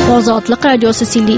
Ozodlik radiosi Sili.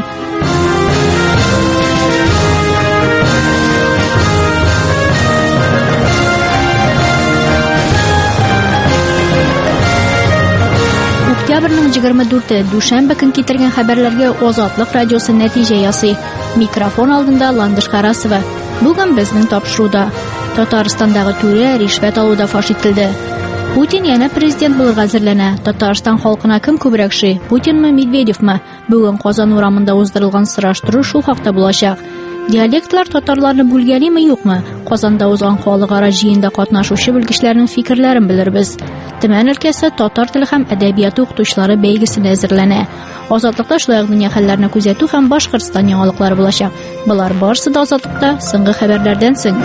Oktyabrning 24-i dushanba kun keltirgan xabarlarga Ozodlik radiosi natija yasay. Mikrofon oldinda Landish Qarasova. Bugun bizning topshiruvda Tataristondagi to'ra rishvat oluvda fosh etildi. Putin yana prezident bo'lib hozirlana. Tatariston xalqina kim ko'proq Putinmi, Medvedevmi? Bugun Qozon uramida o'zdirilgan surashtiruv shu haqda bo'lashaq. Dialektlar tatarlarni bo'lganimi yo'qmi? Qozonda o'zgan xalqaro jiyinda qatnashuvchi bilgichlarning fikrlarini bilirmiz. Tuman o'lkasi tatar tili ham adabiyoti o'qituvchilari belgisini hozirlana. Ozodlikda shular dunyo xallarini kuzatuv ham Boshqirdiston yangiliklar bo'lashaq. Bular borsida ozodlikda so'nggi xabarlardan so'ng.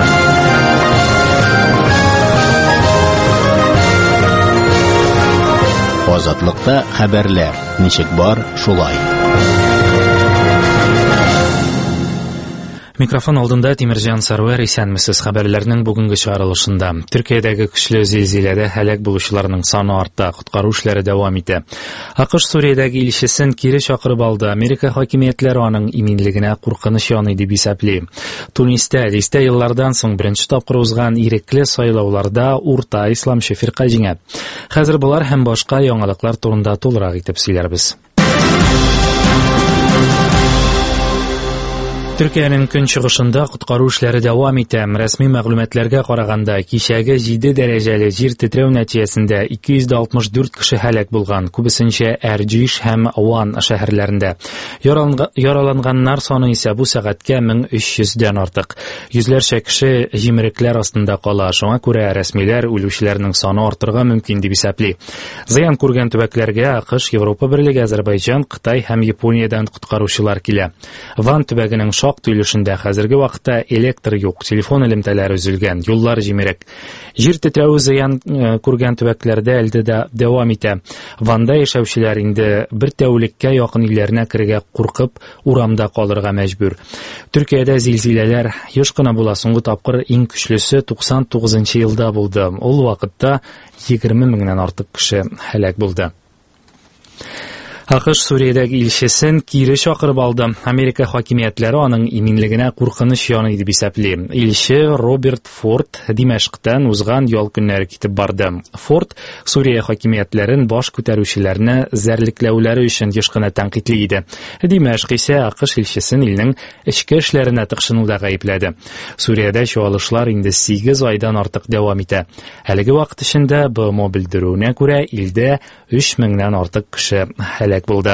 Ozodlikda xabarlar nechik bor shulay. Mikrofon oldinda Timirjan Sarvar esenmisiz. Xabarlarning bugungi chiqarilishida Turkiyadagi kuchli zilzilada halok bo'luvchilarning soni ortdi, qutqaruv ishlari davom etdi. AQSh Suriyadagi ilshisin kiri chaqirib oldi. Amerika hokimiyatlari uning iminligini qo'rqinish yoni deb hisobli. Tunisda yillardan so'ng birinchi topqir o'zgan irikli saylovlarda o'rta islomchi firqa jingab. Hozir bular ham boshqa yangiliklar turida to'liq aytib sizlarmiz. Turkiyaning kunchig'ishida qutqaruv ishlari davom etdi. Rasmiy ma'lumotlarga qaraganda, kechagi 7 darajali yer titrev natijasida 264 kishi halok bo'lgan. Ko'pincha Erjish ham Van shaharlarida. Yaralanganlar soni esa bu soatga 1300 dan ortiq. Yuzlarcha kishi yimriklar ostida qoldi. Shunga ko'ra rasmiylar o'luvchilarning soni orttirgan mumkin deb hisobli. Ziyon ko'rgan tubaklarga AQSh, Yevropa Birligi, Ozarbayjon, Xitoy ham Yaponiyadan qutqaruvchilar keladi. Van tubagining tuyulishida hozirgi vaqtda elektr yo'q, telefon ilimtalari uzilgan, yo'llar jimirak. Yer titravi ziyon ko'rgan tubaklarda ildida davom etadi. Vanda yashovchilar endi bir tavlikka yaqin uylarga kirga qo'rqib, uramda qolirga majbur. Turkiyada zilzilalar yoshqina bo'la so'nggi topqir eng kuchlisi 99-yilda bo'ldi. O vaqtda 20 mingdan ortiq kishi halok bo'ldi. AQSh Suriyadagi ilshisin kiri chaqirib oldi. Amerika hokimiyatlari uning iminligini qo'rqinish yoni deb hisobli. Ilshi Robert Ford Dimashqdan o'zgan yo'l kunlari ketib bordi. Ford Suriya hokimiyatlarini bosh ko'taruvchilarni zarliklavlari uchun yoshqina tanqidlaydi. Dimashq esa AQSh ilshisin ilning ichki ishlarini tiqshinuvda aybladi. Suriyada shuolishlar endi 8 oydan ortiq davom etadi. Haligi vaqt ichida bu bildiruvga ko'ra ilda 3 mingdan ortiq kishi halok bo'ldi.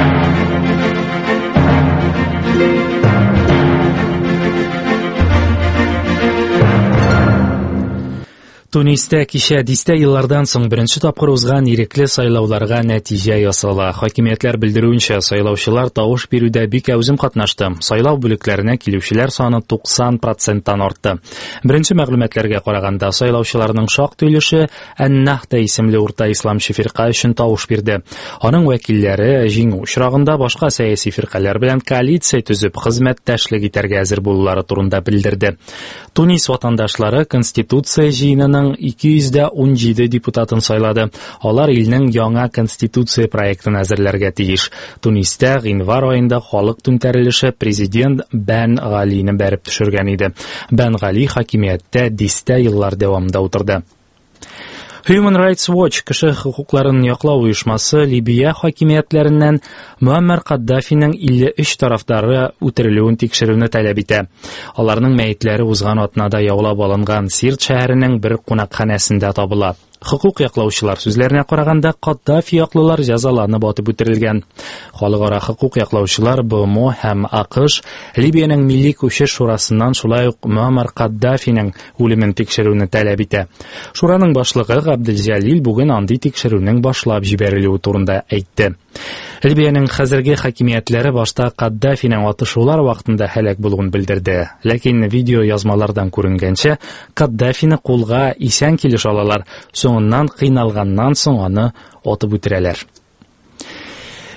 Tunisda kishadista yillardan so'ng birinchi topqir o'zgan irikli saylovlarga natija yasaldi. Hokimiyatlar bildiruvuncha saylovchilar tovush beruvda bek o'zim qatnashdi. Saylov bo'liklarini keluvchilar soni 90% dan ortdi. Birinchi ma'lumotlarga qaraganda saylovchilarning shoq tuyulishi An-Nahda ismli o'rta islomchi firqa uchun tovush berdi. Uning vakillari jingu uchrog'ida boshqa siyosiy firqalar bilan koalitsiya tuzib xizmatdashlik etarga hozir bo'lishlari turida bildirdi. Tunis vatandoshlari konstitutsiya jiyinining 217 deputatini sayladi. Ular ilning yangi konstitutsiya proyektini hozirlarga tegish. Tunisda yanvar oyida xalq tuntarilishi prezident Ben G'alini berib tushirgan edi. Ben G'ali hokimiyatda 10 yillar davomida o'tirdi. Human Rights Watch kishi huquqlarini yoqlov uyushmasi Libiya hokimiyatlaridan Muammar Qaddafining 53 tarafdori o'tiriluvini tekshiruvni talab etdi. Ularning mayitlari o'zgan otnada yo'qlab olingan Sirt shahrining bir qonaqxonasida topiladi. Huquq yoqlovchilar so'zlariga qaraganda Qaddafi yoqlovlar jazolanib otib o'tirilgan. Xalqaro huquq yoqlovchilar BMO ham AQSh Libiyaning Milliy ko'chish shurasidan shulay Muammar Qaddafining o'limini tekshiruvni talab etdi. Shuraning boshlig'i Abduljalil bugun andiy tekshiruvning boshlab jibariluvi turida aytdi. Libiyaning hozirgi hokimiyatlari boshda Qaddafining otishuvlar vaqtida halok bo'lganini bildirdi. Lekin video yozmalardan ko'ringancha Qaddafini qo'lga eson kelish olalar, so'ngan qiynalgandan so'ng uni otib o'tiralar.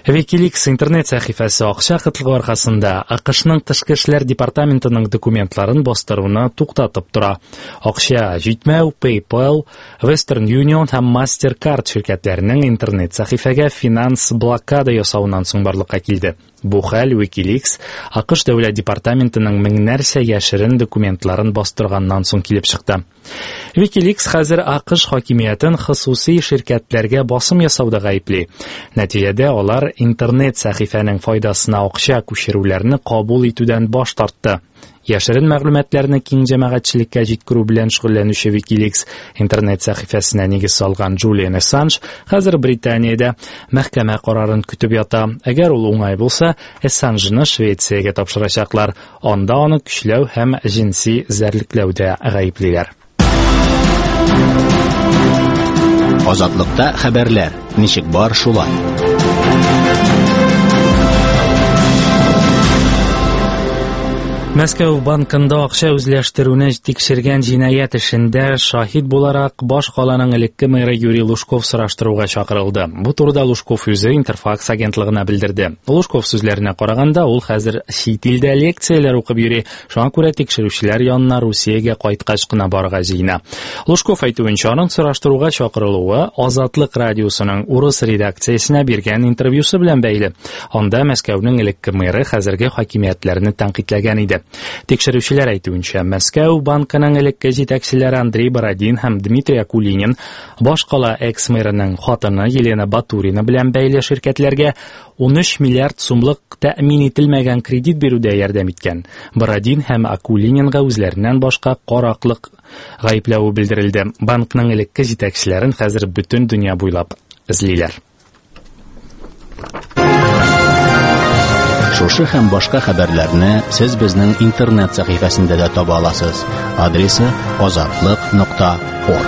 Wikileaks интернет сәхифәсе акча кытлыгы аркасында АКШның тышкы эшләр департаментының документларын бастыруны туктатып тора. Акча җитмәү PayPal, Western Union һәм Mastercard şirkәтләренең интернет сәхифәгә финанс блокада ясауыннан соң барлыкка килде. Бу хәл Wikileaks АКШ дәүләт департаментының меңнәрчә яшерен документларын бастырганнан соң килеп чыкты. Wikileaks хәзер АКШ хакимиятен хосусый şirkәтләргә басым ясауда гаепли. Нәтиҗәдә алар интернет сәхифәнең файдасына акча күчерүләрне кабул итүдән баш тартты. Яшерен мәгълүматларны киң җәмәгатьчелеккә җиткерү белән шөгыльләнүче Wikileaks интернет сәхифәсенә нигез салган Julian Assange хәзер Британиядә мәхкәмә карарын көтеп ята. Әгәр ул уңай булса, Assange'ны Швециягә тапшырачаклар. Анда аны көчләү һәм җинси зәрлекләүдә гаеплиләр. Азатлыкта хәбәрләр. Ничек бар шулай. Мәскәү банкында акча үзләштерүне тикшергән җинаять эшендә шаһид буларак баш каланың элекке мэры Юрий Лужков сораштыруга чакырылды. Бу турыда Лужков үзе Интерфакс агентлыгына белдерде. Лужков сүзләренә караганда, ул хәзер чит илдә лекцияләр укып йөри, шуңа күрә тикшерүчеләр янына Русиягә кайткач кына барырга җыена. Лужков әйтүенчә, аның сораштыруга чакырылуы Азатлык радиосының урыс редакциясенә биргән интервьюсы белән бәйле. Анда Мәскәүнең элекке мэры хәзерге хакимиятләрне тәнкыйтьләгән иде. Тикшерүчеләр әйтүенчә, Мәскәү банкының элекке җитәкчеләре Андрей Бородин һәм Дмитрий Акулинин баш кала экс-мэрының хатыны Елена Батурина белән бәйле ширкәтләргә 13 миллиард сумлык тәэмин ителмәгән кредит бирүдә ярдәм иткән. Бородин һәм Акулининга үзләреннән башка караклык гаепләү белдерелде. Банкның элекке җитәкчеләрен хәзер бөтен дөнья буйлап эзлиләр. Шушы һәм башка хәбәрләрне сез безнең интернет сәхифәсендә дә таба аласыз. Адресы azatlyk.org.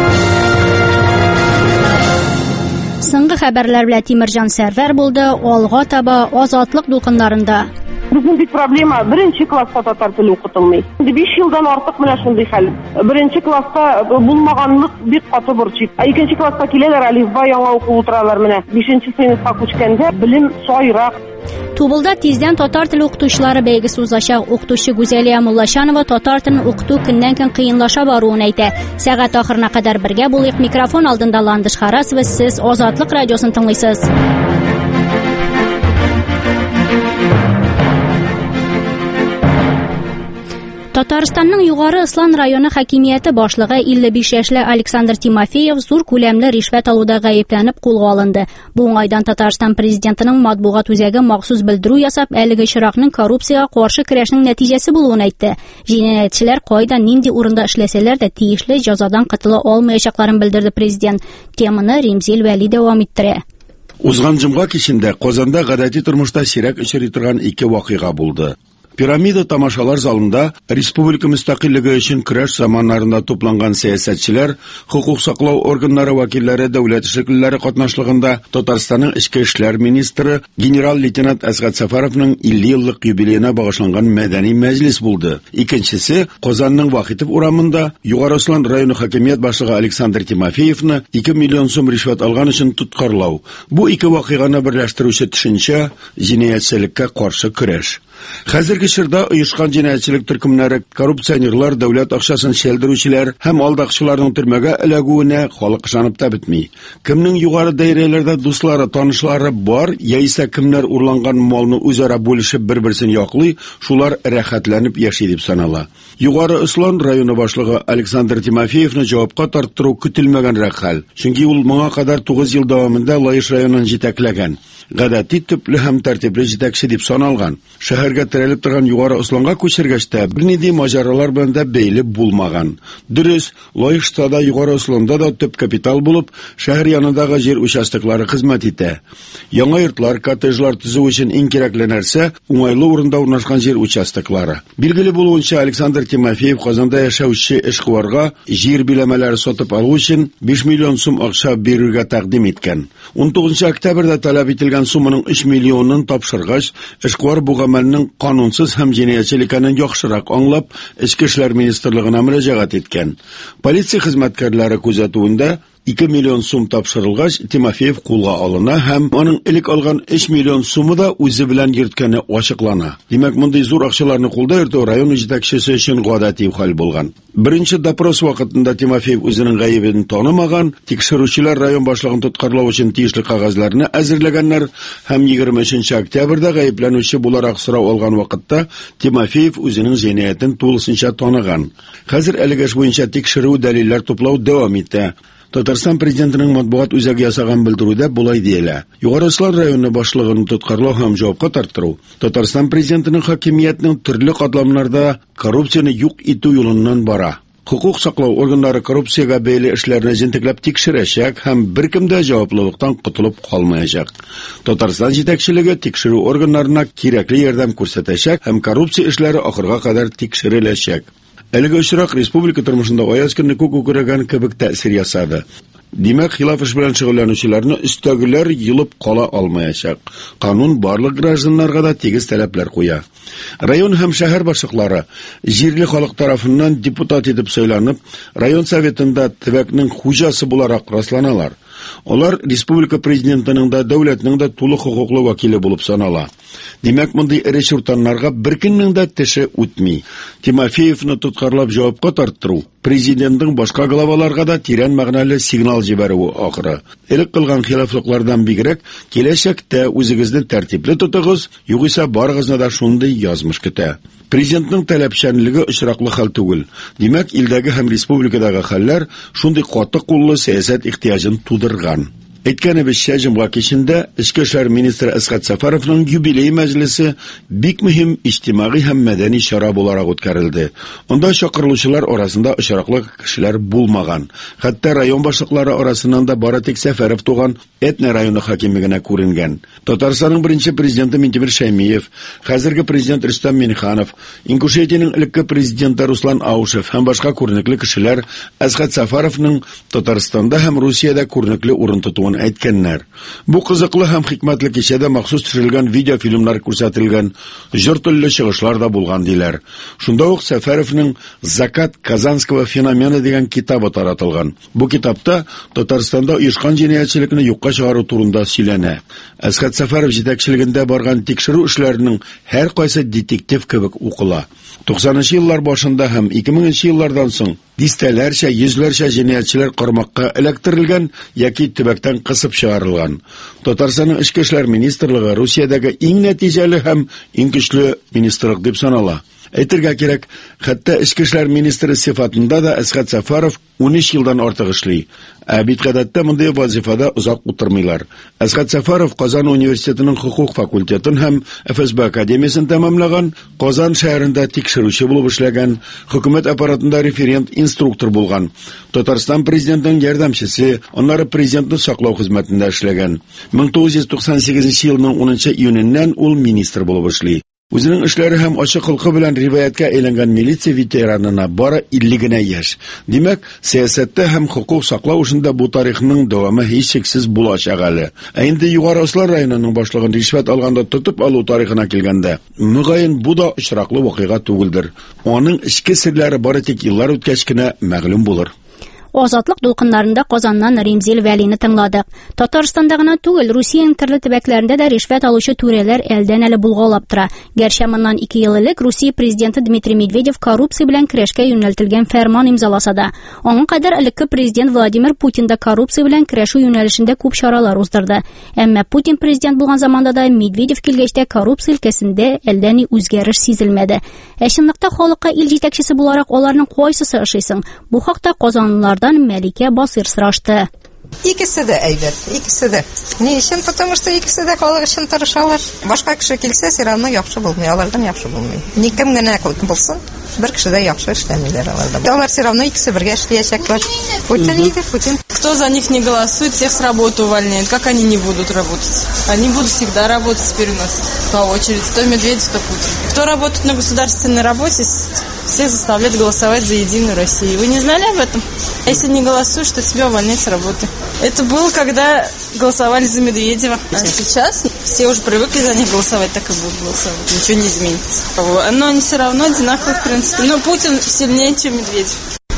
Соңгы хәбәрләр белән Тимирҗан Сәрвәр булды. Алга таба Азатлык дулкыннарында. Безнең бит проблема беренче класста татар теле укытылмый. 5 елдан артык менә шундый хәл. Беренче класста булмаганлык бик каты борчый. Икенче класста киләләр, алифба яңа укып утыралар менә. 5нче сыйныфка күчкәндә белем сайрак. Тубылда тиздән татар теле укытучылары бәйгесе узачак. Укытучы Гүзәлия Муллашанова татар телен укыту көннән-көн кыенлаша баруын әйтә. Сәгать ахырына кадәр бергә булыйк. Микрофон алдында Ландыш Харасова, сез Азатлык радиосын тыңлыйсыз. Татарстанның Югары Ыслан районы хакимияте башлыгы 55 яшьле Александр Тимофеев зур күләмле ришвәт алуда гаепләнеп кулга алынды. Бу уңайдан Татарстан президентының матбугат үзәге махсус белдерү ясап, әлеге чиракның коррупциягә каршы көрәшнең нәтиҗәсе булуын әйтте. Җинаятьчеләр кайда нинди урында эшләсәләр дә тиешле җәзадан котыла алмаячакларын белдерде президент. Теманы Римзил Вәли дәвам иттерә. Узган җомга кичендә Казанда гадәти тормышта сирәк очрый торган 2 вакыйга булды. Пирамида тамашалар залында республика мөстәкыйльлеге өчен көрәш заманнарында тупланган сәясәтчеләр, хукук саклау органнары вәкилләре, дәүләт эшлеклеләре катнашлыгында Татарстанның эчке эшләр министры генерал-лейтенант Әсгать Сафаровның 50 еллык юбилеена багышланган мәдәни мәҗлес булды. Икенчесе Казанның Вахитов урамында Югары Ыслан районы хакимият башлыгы Александр Тимофеевны 2 миллион сум ришвәт алган өчен тоткарлау. Бу 2 вакыйганы берләштерүче төшенчә җинаятьчелеккә каршы көрәш. Хәзерге чорда оешкан җинаятьчелек төркемнәре, коррупционерлар, дәүләт акчасын шелдерүчеләр һәм алдакчыларның төрмәгә эләгүенә халык ышанып та бетми. Кемнең югары даирәләрдә дуслары, танышлары бар, яисә кемнәр урланган малны үзара бүлешеп бер-берсен яклый, шулар рәхәтләнеп яши дип санала. Югары Ыслан районы башлыгы Александр Тимофеевны җавапка тарттыру көтелмәгәнрәк хәл. Чөнки ул моңа кадәр 9 ел дәвамында Лаеш районын җитәкләгән. Гадәти төпле һәм тәртипле җитәкче дип саналган. Шәһәргә терәлеп торган Югары Ысланга күчергәч тә бернинди маҗаралар белән дә бәйле булмаган. Дөрес, Лаешта да Югары Ысланда да төп капитал булып, шәһәр янындагы җир участоклары хезмәт итә. Яңа йортлар, коттеджлар төзү өчен иң кирәкле нәрсә уңайлы урында урнашкан җир участоклары. Билгеле булуынча, Александр Тимофеев Казанда яшәүче эшкуарга җир биләмәләре сатып алу өчен 5 миллион сум акча бирергә тәкъдим иткән. 19 октябрьдә таләп ителгән суманың 3 миллионын тапшыргач, эшкуар бу гамәлнең канунсыз һәм җинаятьчелек икәнен яхшырак аңлап, Эчке эшләр министрлыгына мөрәҗәгать иткән. Полиция хезмәткәрләре күзәтүендә 2 миллион сум тапшырылгач, Тимофеев кулга алына һәм аның элек алган 3 миллион сумы да үзе белән йөрткәне ачыклана. Димәк, мондай зур акчаларны кулда йөртү район җитәкчесе өчен гадәти хәл булган. Беренче допрос вакытында Тимофеев үзенең гаебен танымаган, тикшерүчеләр район башлыгын тоткарлау өчен тиешле кагазларны әзерләгәннәр һәм 23 октябрьдә гаепләнүче буларак сорау алган вакытта Тимофеев үзенең җинаятен тулысынча таныган. Хәзер әлегә буенча тикшерү дәлилләр туплау дәвам итә. Татарстан президентының матбугат үзәге ясаган белдерүдә булай диелә. Югары Ослан районы башлыгын тоткарлау һәм җавапка тартыру Татарстан президентының хакимиятның төрле катламнарда коррупцияны юк итү юлыннан бара. Хукук саклау органнары коррупциягә бәйле эшләрне җентекләп тикшерәчәк һәм беркем дә җаваплылыктан котылып калмаячак. Татарстан җитәкчелеге тикшерү органнарына кирәкле ярдәм күрсәтәчәк һәм коррупция эшләре ахырга кадәр тикшереләчәк. Әлеге очрак республика тормышында аяз көнне күк күргән кебек тәэсир ясады. Димәк, хилаф эш белән шөгыльләнүчеләрне өстәгеләр йылып кала алмаячак. Канун барлык гражданнарга да тигез таләпләр куя. Район һәм шәһәр башлыклары җирле халык тарафыннан депутат итеп сайланып, район советында төбәкнең хуҗасы буларак расланалар. Алар республика президентының да, дәүләтнең дә тулы хокуклы вәкиле булып санала. Димәк, мондый эре шуртаннарга беркемнең дә теше үтми. Тимофеевны тоткарлап җавапка тарттыру президентның башка главаларга да тирән мәгънәле сигнал җибәрүе ахыры. Элек кылган хилафлыклардан бигрәк, киләчәктә үзегезне тәртипле тотыгыз, югыйсә барыгызны да шундый язмыш көтә. Президентның таләпчәнлеге очраклы хәл түгел. Димәк, илдәге һәм республикадагы хәлләр шундый каты куллы сәясәт ихтияҗын тудырган. Әйткәнебезчә, җомга кичендә Эчке эшләр министры Әсгать Сафаровның юбилей мәҗлесе бик мөһим иҗтимагый һәм мәдәни чара буларак үткәрелде. Анда чакырылучылар арасында очраклы кешеләр булмаган. Хәтта район башлыклары арасыннан да бары тик Сәфәров туган Этне районы хакими генә күренгән. Татарстанның беренче президенты Минтимер Шәймиев, хәзерге президент Рөстәм Миңнеханов, Ингушетиянең элекке президенты Руслан Аушев һәм башка күренекле кешеләр Әсгать Сафаровның Татарстанда һәм Русиядә күренекле урын тотуын әйткәннәр. Бу кызыклы һәм хикмәтле кичәдә махсус төшерелгән видеофильмнар күрсәтелгән, җыр телле чыгышлар да булган диләр. Шунда ук Сәфәровның «Закат Казанского феномена» дигән китабы таратылган. Бу китапта Татарстанда оешкан җинаятьчелекне юкка чыгару турында сөйләнә. Әсгать Сафаров җитәкчелегендә барган тикшерү эшләренең һәр кайсы детектив кебек укыла. 90-нчы еллар башында һәм 2000-нчы еллардан соң дистәләрчә, йөзләрчә җинаятьчеләр кармакка эләктерелгән яки төбәктән кысып чыгарылган. Татарстанның Эчке эшләр министрлыгы Русиядәге иң нәтиҗәле һәм иң көчле министрлык дип санала. Әйтергә кирәк, хәтта Эчке эшләр министры сыйфатында да Әсгать Сафаров 13 елдан артык эшли. Бит гадәттә мондый вазифада озак утырмыйлар. Әсгать Сафаров Казан университетының хукук факультетын һәм ФСБ академиясын тәмамлаган, Казан шәһәрендә тикшерүче булып эшләгән, хөкүмәт аппаратында референт-инструктор булган. Татарстан президентының ярдәмчесе, аннары президентны саклау хезмәтендә эшләгән. 1998 елның 10 июненнән ул министр булып эшли. Үзенең эшләре һәм ачык холкы белән риваяткә әйләнгән милиция ветеранына бары 50 генә яшь. Димәк, сәясәттә һәм хукук саклау эшендә бу тарихның дәвамы һичшиксез булачак әле. Инде Югары Ослан районының башлыгын ришвәт алганда тотып алу тарихына килгәндә, мөгаен бу да очраклы вакыйга түгелдер. Аның эчке серләре бары тик еллар үткәч кенә мәгълүм булыр. Азатлык дулкыннарында Казаннан Римзил Вәлине тыңладык. Татарстанда гына түгел, Русиянең төрле төбәкләрендә дә ришвәт алучы түрәләр әлдән әле булгалап тора. Гәрчә моннан 2 ел элек Русия президенты Дмитрий Медведев коррупция белән көрәшкә юнәлтелгән фәрман имзаласа да. Аңа кадәр элекке президент Владимир Путин да коррупция белән көрәшү юнәлешендә күп чаралар уздырды. Әмма Путин президент булган заманда да Медведев килгәчтә коррупция өлкәсендә әлдән ни үзгәреш сизелмәде. Чынлыкта халыкка ил җитәкчесе буларак аларның кайсысы ошыйсың? Бу хакта Казанлылар Мәликә Басыр сорашты. Икесе дә әйбәт, икесе дә. Ни өчен? Потому что икесе дә халык өчен тырышалар. Башка кеше килсә, сирамны яхшы булмый, алардан яхшы булмый. Никем генә булсын, бер кеше дә яхшы эшләмиләр аларда. Алар сирамны икесе бергә эшләячәкләр. Путин. Кто за них не голосует, всех с работы увольняет. Как они не будут работать? Они будут всегда работать теперь у нас по очереди. То Медведев, то Путин. Кто работает на государственной работе, всех заставляют голосовать за Единую Россию. Вы не знали об этом? Если не голосуешь, то тебя увольняют с работы. Это было, когда голосовали за Медведева. А сейчас все уже привыкли за них голосовать, так и будут голосовать. Ничего не изменится. Но они все равно одинаковые, в принципе. Но Путин сильнее, чем Медведев.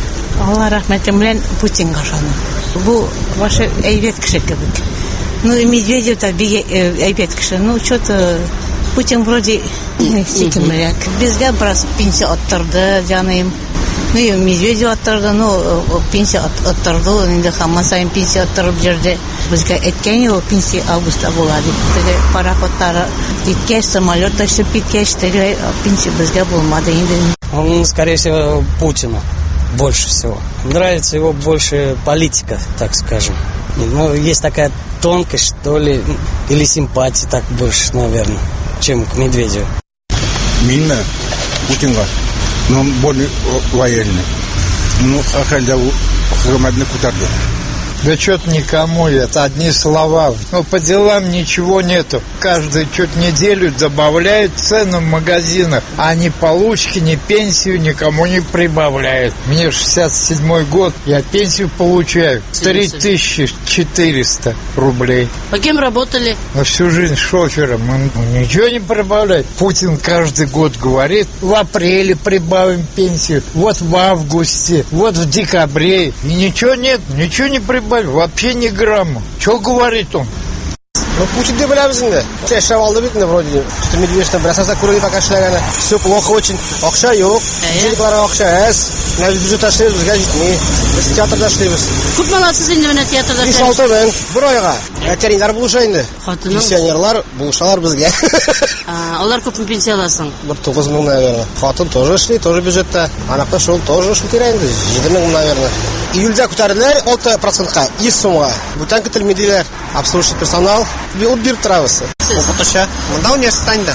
Алла рәхмәте белән Путинга ышанам. Бу ваше әйбәт кеше кебек. Медведев та бик әйбәт кеше. Что-то Путин вроде сикемрәк. Безгә бераз пенсия оттырды, җаным. Медведев оттырды, пенсия оттырды, инде һәммә сайын пенсия оттырып җирде. Безгә әйткән ел пенсия августта була дип. Теге пароходтары киткәч, самолет төшеп киткәч, теге пенсия безгә булмады инде. Он, скорее всего, Путину больше всего. Нравится его больше политика, так скажем. Есть такая тонкость, что ли, или симпатия так больше, наверное, чем к Медведеву. Минно Путинга, но он более лояльный. Ахальда Храмадны Кутарда. Да что-то никому это, одни слова. По делам ничего нету. Каждую чуть неделю добавляют цену в магазинах, а ни получки, ни пенсию никому не прибавляют. Мне 67-й год, я пенсию получаю 3400 рублей. По кем работали? Всю жизнь шофером. Ничего не прибавляет. Путин каждый год говорит, в апреле прибавим пенсию, вот в августе, вот в декабре. И ничего нет, ничего не прибавляет. Вообще ни грамма. Что говорит он? Путин де білеміз енді. Шашап алды бит, вроде. Что Медведевтен бір асаса көрген пока шлаганы. Все плохо очень. Акша yok. Денеглары акша аз. На бюджет ашлайбыз, бізге жетмей. Біз театрда ашлайбыз. Күп маласыз енді міне театрда ашлайбыз? 5-6 мен. Бір айға. Әтериндар булыша енді. Пенсионерлар булышалар бізге. Олар көп пенсия аласың? 9 мың, наверное. Хатын тоже эшли, тоже бюджетта. Анақта шол тоже эшли енді. 7 мың, наверное. Июльда күтәрделәр 6%-ка, 100 сумга. Бүтән көтелмәделәр. Обслуживающий персонал ул биреп торабыз. Укытучы. Монда университетта.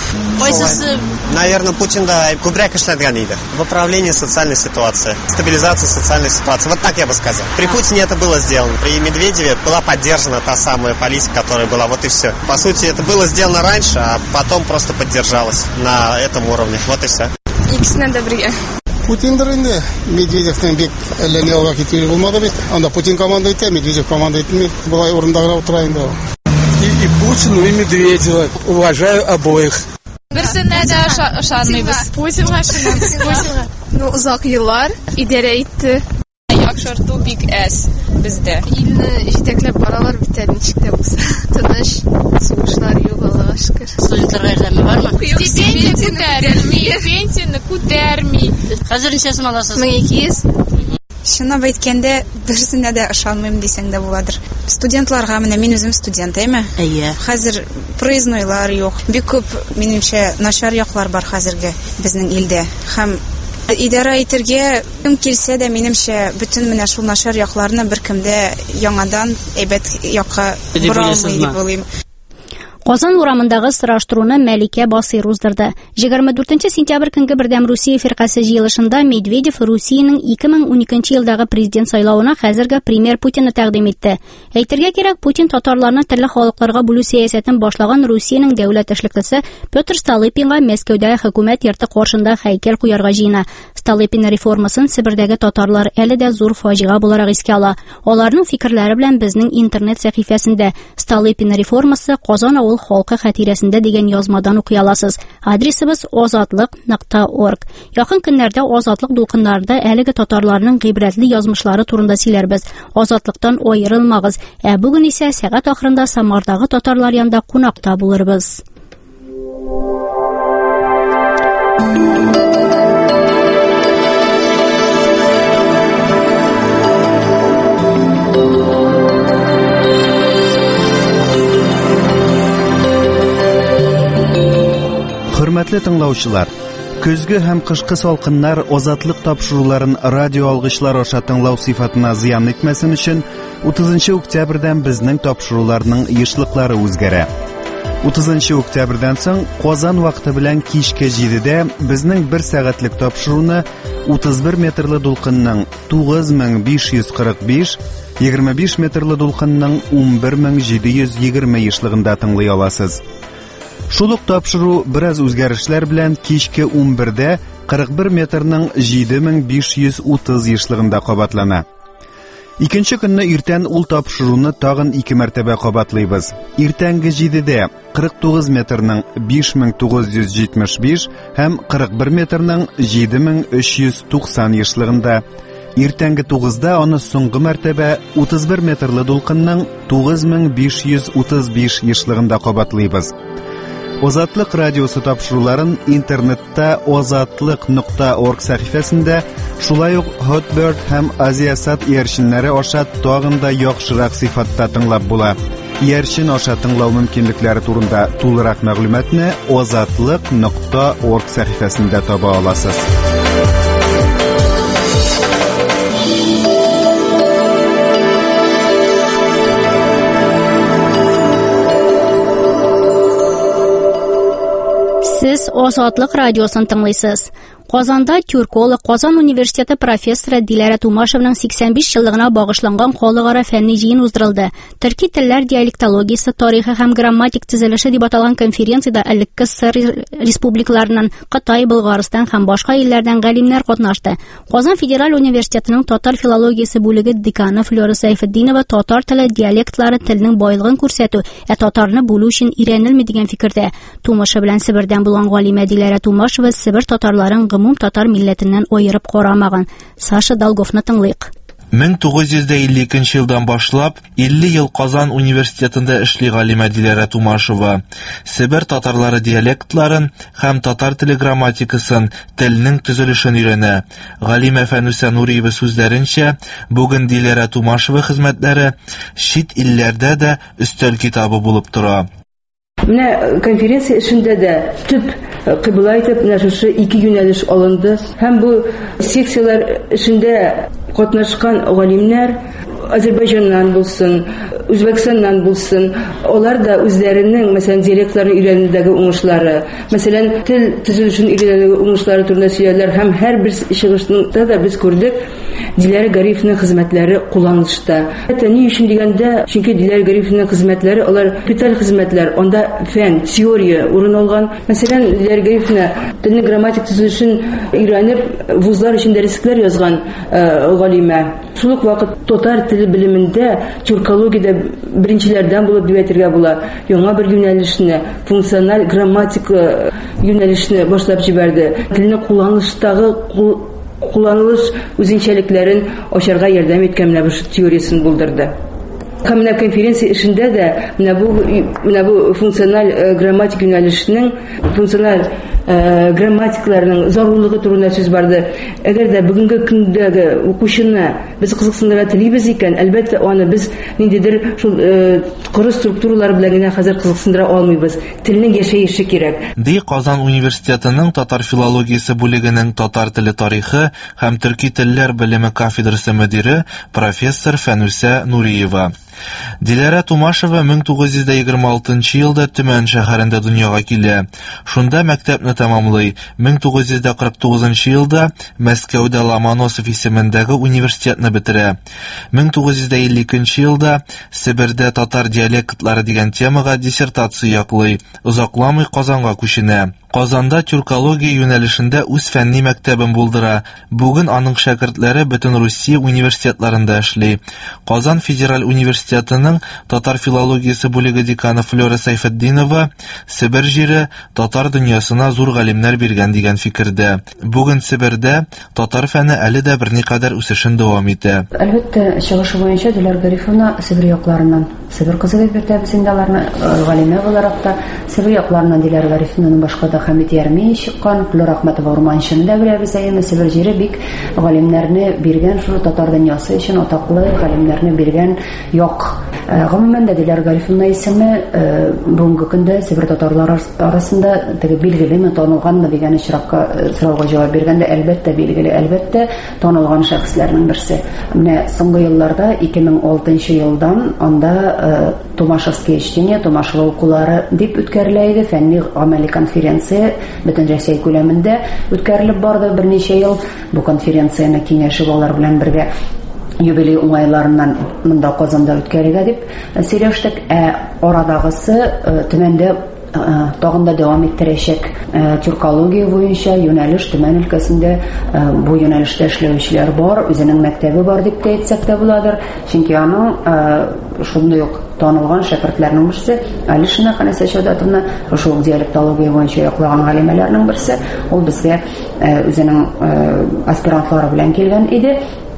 Наверное, Путин да күбрәк эшләгән иде. В управлении социальной ситуации, стабилизации социальной ситуации. Вот так я бы сказал. При Путине это было сделано. При Медведеве была поддержана та самая политика, которая была. Вот и все. По сути, это было сделано раньше, а потом просто поддержалось на этом уровне. Вот и все. İkisinden de birge. Путиндер инде Медведевтен бек әлләне алга китү булмады бит. Анда Путин командует, Медведев командует. Булай урындагыра утыра инде. И Путину, и Медведева уважаю обоих. Берсенә дә ышанмыйбыз. Путинга ышанабыз. Узак еллар идарә итте. Яхшырту бик әз бездә. Илне җитәкләп баралар бит ничектә булса. Тыныч, сугышлар юк, Аллага шөкер. Студентларга ярдәме бармы? Стипендия күтәрелми, пенсияны күтәрми. Хәзер ничәсен аласыз? 1200. Чынлап әйткәндә, берсенә дә ышанмыйм дисәң дә буладыр. Студентларга менә мин үзем студент, әйме? Әйе. Хәзер проезднойлар юк. Бик күп минемчә начар яклар бар хәзерге безнең илдә. Һәм идара итәргә кем килсә дә минемчә бөтен менә шул начар якларны беркемдә яңадан әйбәт якка бора алмый дип уйлыйм. Казан урамындагы сораштыруны Мәликә Басыйр уздырды. 24 сентябрь көнге Бердәм Русия фиркасы җыелышында Медведев Русиянең 2012 елдагы президент сайлауына хәзерге премьер Путинны тәкъдим итте. Әйтергә кирәк, Путин татарларны төрле халыкларга бүлү сәясәтен башлаган Русиянең дәүләт эшлеклесе Петр Столыпинга Мәскәүдә хөкүмәт йорты каршында һәйкәл куярга җыена. Столыпин реформасын Себердәге татарлар әле дә зур фаҗига буларак искә ала. Аларның фикерләре белән безнең интернет сәхифәсендә Столыпин реформасы Казан халкы хатирәсендә дигән язмадан укый аласыз. Адресыбыз ozatlik.org. Якын көннәрдә Азатлык дулкыннарында әлеге татарларның гыйбрәтле язмышлары турында сөйләрбез. Азатлыктан аерылмагыз. Бүген исә сәгать ахырында Самардагы татарлар янында кунакта булырбыз. Хөрмәтле тыңлаучылар, көзге һәм кышкы салкыннар азатлык тапшыруларын радио алгычлар аша тыңлау сыйфатына зыян итмәсен өчен 30 октябрьдән безнең тапшыруларның ешлыклары үзгәрә. 30 октябрьдән соң Казан вакыты белән кичке 7дә безнең 1 сәгатьлек тапшыруны 31 метрлы дулкынның 9545, 25 метрлы дулкынның 11720 ешлыгында тыңлый аласыз. Шул ук тапшыру бераз үзгәрешләр белән кичке 11дә 41 метрның 7530 ешлыгында кабатлана. Икенче көнне иртән ул тапшыруны тагын 2 мәртәбә кабатлыйбыз. Иртәнге 7дә 49 метрның 5975 һәм 41 метрның 7390 ешлыгында. Иртәнге 9-да аны соңгы мәртәбә 31 метрлы дулкынның 9535 ешлыгында кабатлыйбыз. Озатлык радиосы тапшыруларын интернетта озатлык.org сәхифәсендә, шулай ук Hotbird һәм Азиясат иярченнәре аша тагын да яхшырак сыйфатта тыңлап була. Иярчен аша тыңлау мөмкинлекләре турында тулырак мәгълүматны озатлык.org сәхифәсендә таба аласыз. Сез Азатлык радиосын тыңлыйсыз. Казанда Тюрколог, Казан университеты профессоры Диләрә Тумашевның 85 еллыгына багышланган халыкара фәнни җыен уздырылды. Төрки телләр диалектологиясе, тарихы һәм грамматик төзелеше дип аталган конференциядә элекке СССР республикаларыннан, Кытай, Болгарстан һәм башка илләрдән галимнәр катнашты. Казан федераль университетының татар филологиясе бүлеге деканы Флора Сайфетдинова татар теле диалектлары теленең байлыгын күрсәтү, татарны бүлү өчен ирәнелми дигән фикердә. Тумаша белән Себердән булган галимә Диләрә Тумашева Себер татарларын татар милләтеннән аерып карамаган. Саша Долговны тыңлыйк. 1952 елдан башлап 50 ел Казан университетында эшли галимә Диләрә Тумашева. Себер татарлары диалектларын һәм татар теле грамматикасын, телнең төзелешен өйрәнә. Галимә Фәнүсә Нуриева сүзләренчә, бүген Диләрә Тумашева хезмәтләре чит илләрдә дә өстәл китабы булып тора. Менә конференция эшендә дә төп кыйбла итеп шушы ике юнәлеш алынды. Һәм бу секциялар эшендә катнашкан галимнәр Азербайҗаннан булсын, Үзбәкстаннан булсын, олар да үзләренең, мәсәлән, диалектларын өйрәнүдәге уңышлары, мәсәлән, тел төзелешен өйрәнүдәге уңышлары турында сөйләделәр һәм һәрбер чыгышында да без күрдек Диләрә Гарифның хезмәтләре кулланылышта. Ни өчен дигәндә, чөнки Диләрә Гарифның хезмәтләре алар капиталь хезмәтләр, анда фән, теория урын алган. Мәсәлән, Диләрә Гарифна телнең грамматик төзелешен өйрәнеп, вузлар өчен дәресләр язган галимә. Шул ук вакыт татар теле белемендә тюркологиядә беренчеләрдән булып дип әйтергә була. Яңа бер юнәлешне, функциональ грамматик юнәлешне башлап җибәрде. Телне кулланылыштагы кулланылыш үзенчәлекләрен ачарга ярдәм иткән менә бу теориясын булдырды. Һәм менә конференция эшендә дә менә бу функциональ грамматик юнәлешнең функциональ грамматикларның зарурлыгы турында сүз барды. Әгәр дә бүгенге көндәге укучыны без кызыксындыра телибез икән, әлбәттә аны без ниндидер шул коры структуралар белән генә хәзер кызыксындыра алмыйбыз. Телнең яшәеше кирәк. Ди Казан университетының татар филологиясе бүлегенең татар теле тарихы һәм төрки телләр белеме кафедрасы мөдире профессор Фәнүсә Нуриева. Диләрә Тумашева 1926 елда Төмән шәһәрендә дөньяга килә. Шунда мәктәпне тәмамлый. 1949 елда Мәскәүдә Ломоносов исемендәге университетны бетерә. 1952 елда Себердә татар диалектлары дигән темага диссертация яклый. Озакламый Казанга күченә. Казанда тюркология юнәлешендә үз фәнни мәктәбен булдыра. Бүген аның шәкертләре бөтен Русия университетларында эшли. Казан федераль университетының татар филологиясе бүлеге деканы Флора Сайфетдинова Себер җире татар дөньясына зур галимнәр биргән дигән фикердә. Бүген Себердә татар фәне әле дә берникадәр үсешен дәвам итә. Әлбәттә, чыгышы буенча Диләрә Гарифовна Себер якларыннан, Себер кызы дип әйтәбез инде аларны галиме буларак та, Себер якларыннан Диләрә Гарифовнаның башка да Хәмит Ярми чыккан, Флора Әхмәтова урманчында беләбез, әйе, Себер җире бик галимнәрне биргән, шул татар дөньясы өчен атаклы галимнәрне биргән як. Гомумән дә Диләрә Гарифовна исеме бүгенге көндә Себер татарлары арасында теге билгелеме, танылганмы дигән сорауга җавап биргәндә, әлбәттә билгеле, әлбәттә танылган шәхесләрнең берсе. Менә соңгы елларда 2006 елдан анда Тумашевское чтение, Тумашева укулары дип үткәрелә иде, фәнни гамәли конференция бөтен Россия күләмендә үткәрелеп барды берничә ел. Бу конференцияне киңәшеп алар белән бергә юбилей уңайларыннан монда Казанда үткәрергә дип сөйләштек. Арадагысы Төмәндә тагын да дәвам иттерәчәк. Тюркология буенча юнәлеш Төмән өлкәсендә бу юнәлештә эшләүчеләр бар, үзенең мәктәбе бар дип әйтсәк тә буладыр. Чөнки аның шундый ук танылган шәкертләрнең берсе, Алишина Ханәсә Шәүдәтовна, шул диалектология буенча яклаган галимәләрнең берсе, ул безгә үзенең аспирантлары белән килгән иде.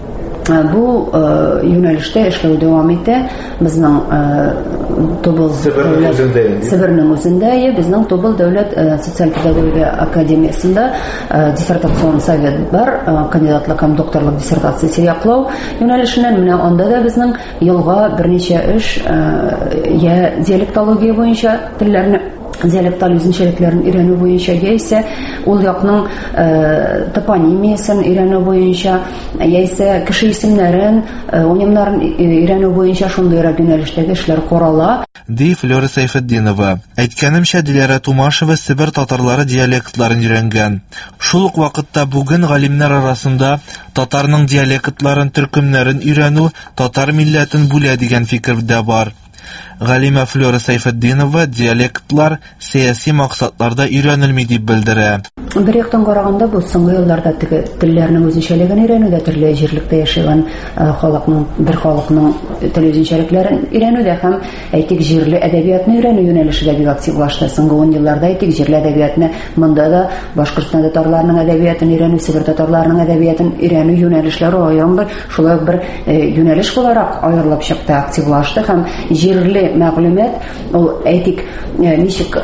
Бу юнәлештә эшләү дәвам итә. Безнең Тобыл Себернең үзендә, безнең Тобыл дәүләт социаль педагогия академиясендә диссертацион совет бар, кандидатлык һәм докторлык диссертациясе яклау юнәлешеннән. Менә анда да безнең елга берничә эш я диалектология буенча телләрне диалекталь үзенчәлекләрен өйрәнү буенча, яисә ул якның топонимиясен өйрәнү буенча, яисә кеше исемнәрен, унимнарын өйрәнү буенча шундый юнәлештәге эшләр карала. Ди Флора Сайфетдинова. Әйткәнемчә, Диләрә Тумашева Себер татарлары диалектларын өйрәнгән. Шул ук вакытта бүген галимнәр арасында татарның диалектларын, төркемнәрен өйрәнү татар милләтен бүлә дигән фикер дә бар. Галима Флора Сайфетдинова диалектлар сәяси максатларда өйрәнелми дип белдерә. Бер яктан караганда бу соңгы елларда телләрнең үзенчәлеген өйрәнүдә, төрле җирлектә яшәгән халыкның тел үзенчәлекләрен өйрәнүдә һәм әйтик җирле әдәбиятны өйрәнү юнәлеше дә бик активлашты. Соңгы 10 елларда әйтик җирле әдәбиятны, монда да Башкортстан татарларының әдәбиятын өйрәнү, Себер татарларының әдәбиятын өйрәнү юнәлешләре аерым шулай бер юнәлеш буларак аерылып чыкты, активлашты һәм җирле мәгълүмат, ул әйтик ничек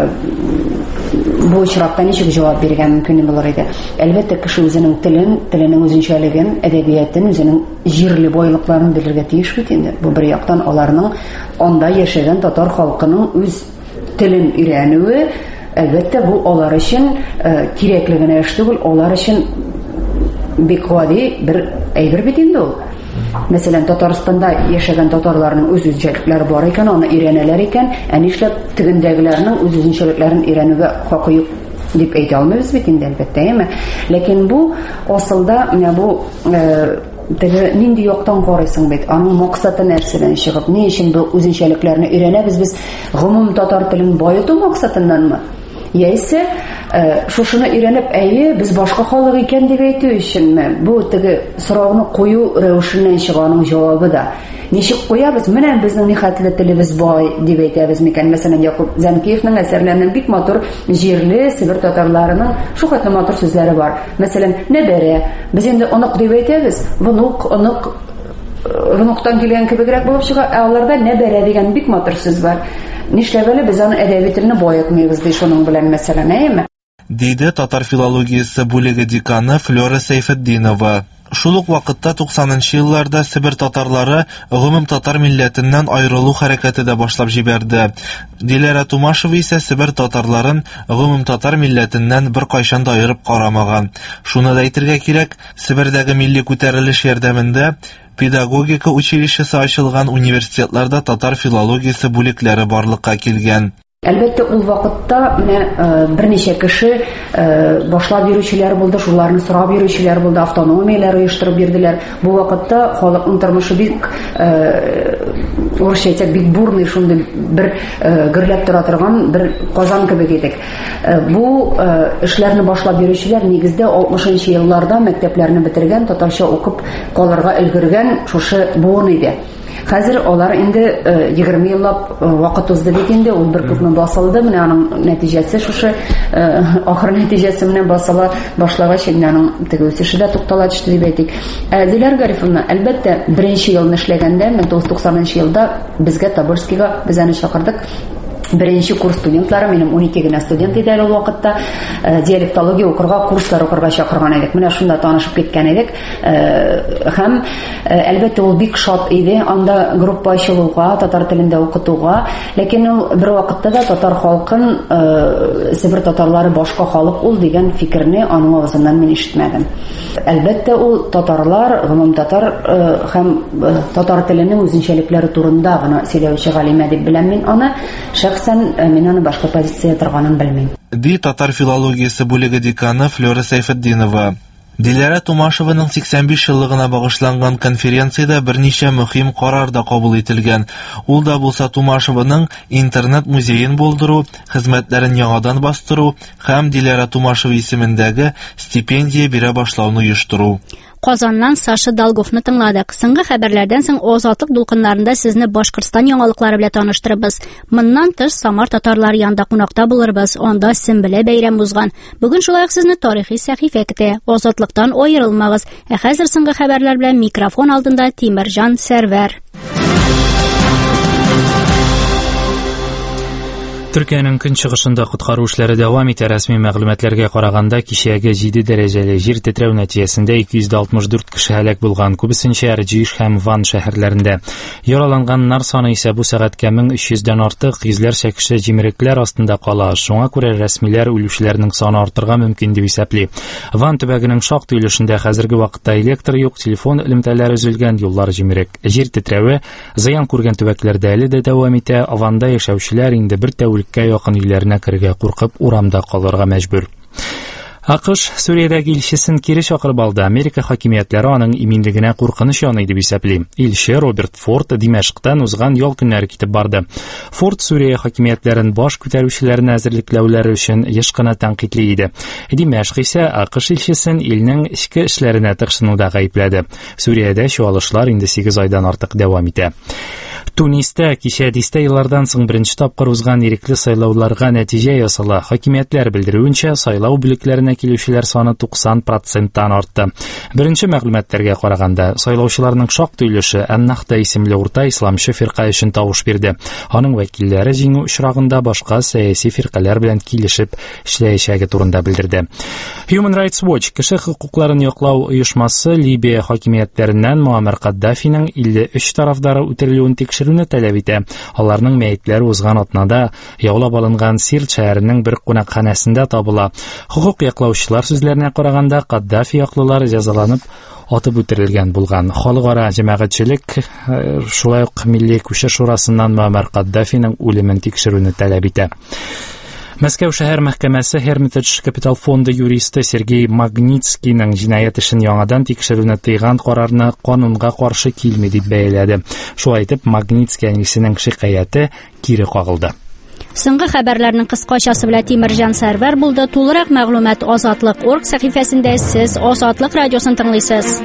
бу очракта ничек җавап биргән мөмкин булыр иде. Әлбәттә, кеше үзенең теленең үзенчәлеген, әдәбиятын, үзенең җирле байлыкларын белергә тиеш бит инде. Бу бер яктан аларның анда яшәгән татар халкының үз телен өйрәнүе, әлбәттә, бу алар өчен кирәклегенә эш түгел, алар өчен бик гади бер әйбер бит инде ул. Мәсәлән, Татарстанда яшәгән татарларның үз үзенчәлекләре бар икән, аны өйрәнәләр икән, нишләп тегендәгеләрнең үз үзенчәлекләрен өйрәнүгә хакы юк дип әйтә алмыйбыз бит инде, әлбәттә. Ләкин бу асылда менә бу нинди яктан карыйсың бит, аның максаты нәрсәдән чыгып, ни өчен бу үзенчәлекләрне өйрәнәбез без, гомум татар телен баету максатыннанмы? Яисә шушыны өйрәнеп, без башка халык икән дип әйтү өченме? Бу сорауны кую рәвешеннән чыганың җавабы да. Ничек куябыз? Менә безнең нихәтле телебез бай дип әйтәбез микән? Мәсәлән, Якуб Зәнкиевның әсәрләреннән бик матур җирле Себер татарларының шуһәтле матур сүзләре бар. Мәсәлән, нәбәрә. Без инде онук дип әйтәбез. Онуктан килгән кебегрәк булып чыга, аларда нәбәрә дигән бик матур сүз бар. Нишләп әле без аны әдәби телне баетмыйбыз ди шуның белән мәсәлән, әйме? Диде татар филологиясе бүлеге деканы Флора Сайфетдинова. Шул ук вакытта 90-нчы елларда Себер татарлары гомум татар милләтеннән аерылу хәрәкәте дә башлап җибәрде. Диләрә Тумашева исә Себер татарларын гомум татар милләтеннән бер кайчан да аерып карамаган. Шуны да әйтергә кирәк, Себердәге милли күтәрелеш ярдәмендә педагогика училищесы ачылган, университетларда татар филологиясе бүлекләре барлыкка килгән. Әлбәттә, ул вакытта берничә кеше башлап йөрүчеләр булды, шуларны сорап йөрүчеләр булды, автономияләр оештырып бирделәр. Бу вакытта халыкның тормышы бик урысча бик бурный, шундый бер гөрләп тора торган бер казан кебек идек. Бу эшләрне башлап йөрүчеләр нигездә 60-нчы елларда мәктәпләрне бетергән, татарча укып калырга өлгергән шушы буын иде. Хәзер алар инде 20 еллап вакыт узды бит инде, ул бер күпме басылды, менә аның нәтиҗәсе шушы ахыр нәтиҗәсе менә басыла башлагач инде аның теге үсеше дә туктала төште дип әйтик. Диләр Гарифовна, әлбәттә, беренче елны эшләгәндә 1990 елда безгә Тобольскига без аны чакырдык. Беренче курс студентлары, минем 12 генә студент иде ул вакытта, диалектология укырга, курслар укырга чакырган идек. Менә шунда танышып киткән идек. Һәм әлбәттә, ул бик шат иде анда группа ачылуга, татар телендә укытуга. Ләкин ул бер вакытта да татар халкын, Себер татарлары башка халык ул дигән фикерне аның авызыннан мин ишетмәдем. Әлбәттә, ул татарлар, гомум татар һәм татар теленең үзенчәлекләре турында гына сөйләүче галимә дип беләм мин аны. Мин аны башка позиция торганын белмим. Ди татар филологиясе бүлеге деканы Флора Сайфетдинова. Диләрә Тумашеваның 85 еллыгына багышланган конференциядә берничә мөһим карар да кабул ителгән. Ул да булса Тумашеваның интернет музеен булдыру, хезмәтләрен яңадан бастыру һәм Диләрә Тумашева исемендәге стипендия бирә башлауны оештыру. Казаннан Саша Долговны тыңладык. Соңгы хәбәрләрдән соң Азатлык дулкыннарында сезне Башкортстан яңалыклары белән таныштырабыз. Моннан тыш Самар татарлары янында кунакта булырбыз. Анда Сөмбелә бәйрәм узган. Бүген шулай ук сезне тарихи сәхифә көтә. Азатлыктан аерылмагыз. Хәзер соңгы хәбәрләр белән микрофон алдында Тимирҗан Сәрвәр. Төркиянең көнчыгышында коткару эшләре дәвам итә. Рәсми мәгълүматларга караганда, кичәге 7 дәрәҗәле җир тетрәү нәтиҗәсендә 264 кеше һәлак булган, күбесенчә Рҗиш һәм Ван шәһәрләрендә. Яраланганнар саны исә бу сәгатькә 1300-дән артык, йөзләрчә кеше җимерекләр астында кала. Шуңа күрә рәсмиләр үлүчеләрнең саны артырга мөмкин дип исәпли. Ван төбәгенең шактый өлешендә хәзерге вакытта электр юк, телефон элемтәләре өзелгән, юллар җимерек. Җир тетрәве зыян күргән төбәкләрдә әле дә дәвам итә. Ванда яшәүчеләр инде бер тәүлек якын үйләренә керергә куркып, урамда калырга мәҗбүр. АКШ Сүриядәге илчесен кире чакырып алды. Америка хакимиятләре аның иминлегенә куркыныч яный дип исәпли. Илче Роберт Форд Димәшктән узган ял көннәре китеп барды. Форд Сүрия хакимиятләрен баш күтәрүчеләрне әзерлекләүләре өчен еш кына тәнкыйтьли иде. Димәшк исә АКШ илчесен илнең ичке эшләренә тырышынуда гаепләде. Сүриядә чуалышлар инде 8 айдан артык дәвам итә. Тунистә кичә дистә еллардан соң беренче тапкыр узган ирекле сайлауларга нәтиҗә ясала. Хакимиятләр белдерүенчә, сайлау бүлекләренә килүчеләр саны 90%-тан артты. Беренче мәгълүматларга караганда, сайлаучыларның шактый өлеше Ан-Нахда исемле урта исламчы фирка өчен тавыш бирде. Аның вәкилләре җиңү очрагында башка сәяси фиркалар белән килешеп эшләячәге турында белдерде. Human Rights Watch кеше хукукларын яклау оешмасы Либия хакимиятләреннән Муаммар Каддафиның 53 тарафдары үтерелүен тикшерүне таләп итә. Аларның мәетләре узган атнада яулап алынган Сирт шәһәренең бер кунакханәсендә табыла. Хукук яклаучылар сүзләренә караганда, Каддафи яклылары җәзаланып атып үтерелгән булган. Халыкара җәмәгатьчелек шулай ук Милли күчеш шурасыннан Муаммар Каддафиның үлемен тикшерүне таләп итә. Мәскәү шәһәр мәхкәмәсе Hermitage Capital фонды юристы Сергей Магнитскийның җинаять эшен яңадан тикшерүне тыйган карарны канунга каршы килми дип бәяләде. Шулай итеп, Магнитский әнисенең шикаяте кире кагылды. Соңгы хәбәрләрнең кыскачасы белән Тимирҗан Сәрвәр булды. Тулырак мәгълүмат Азатлык.org сәхифәсендә сез Азатлык радиосын тыңлыйсыз.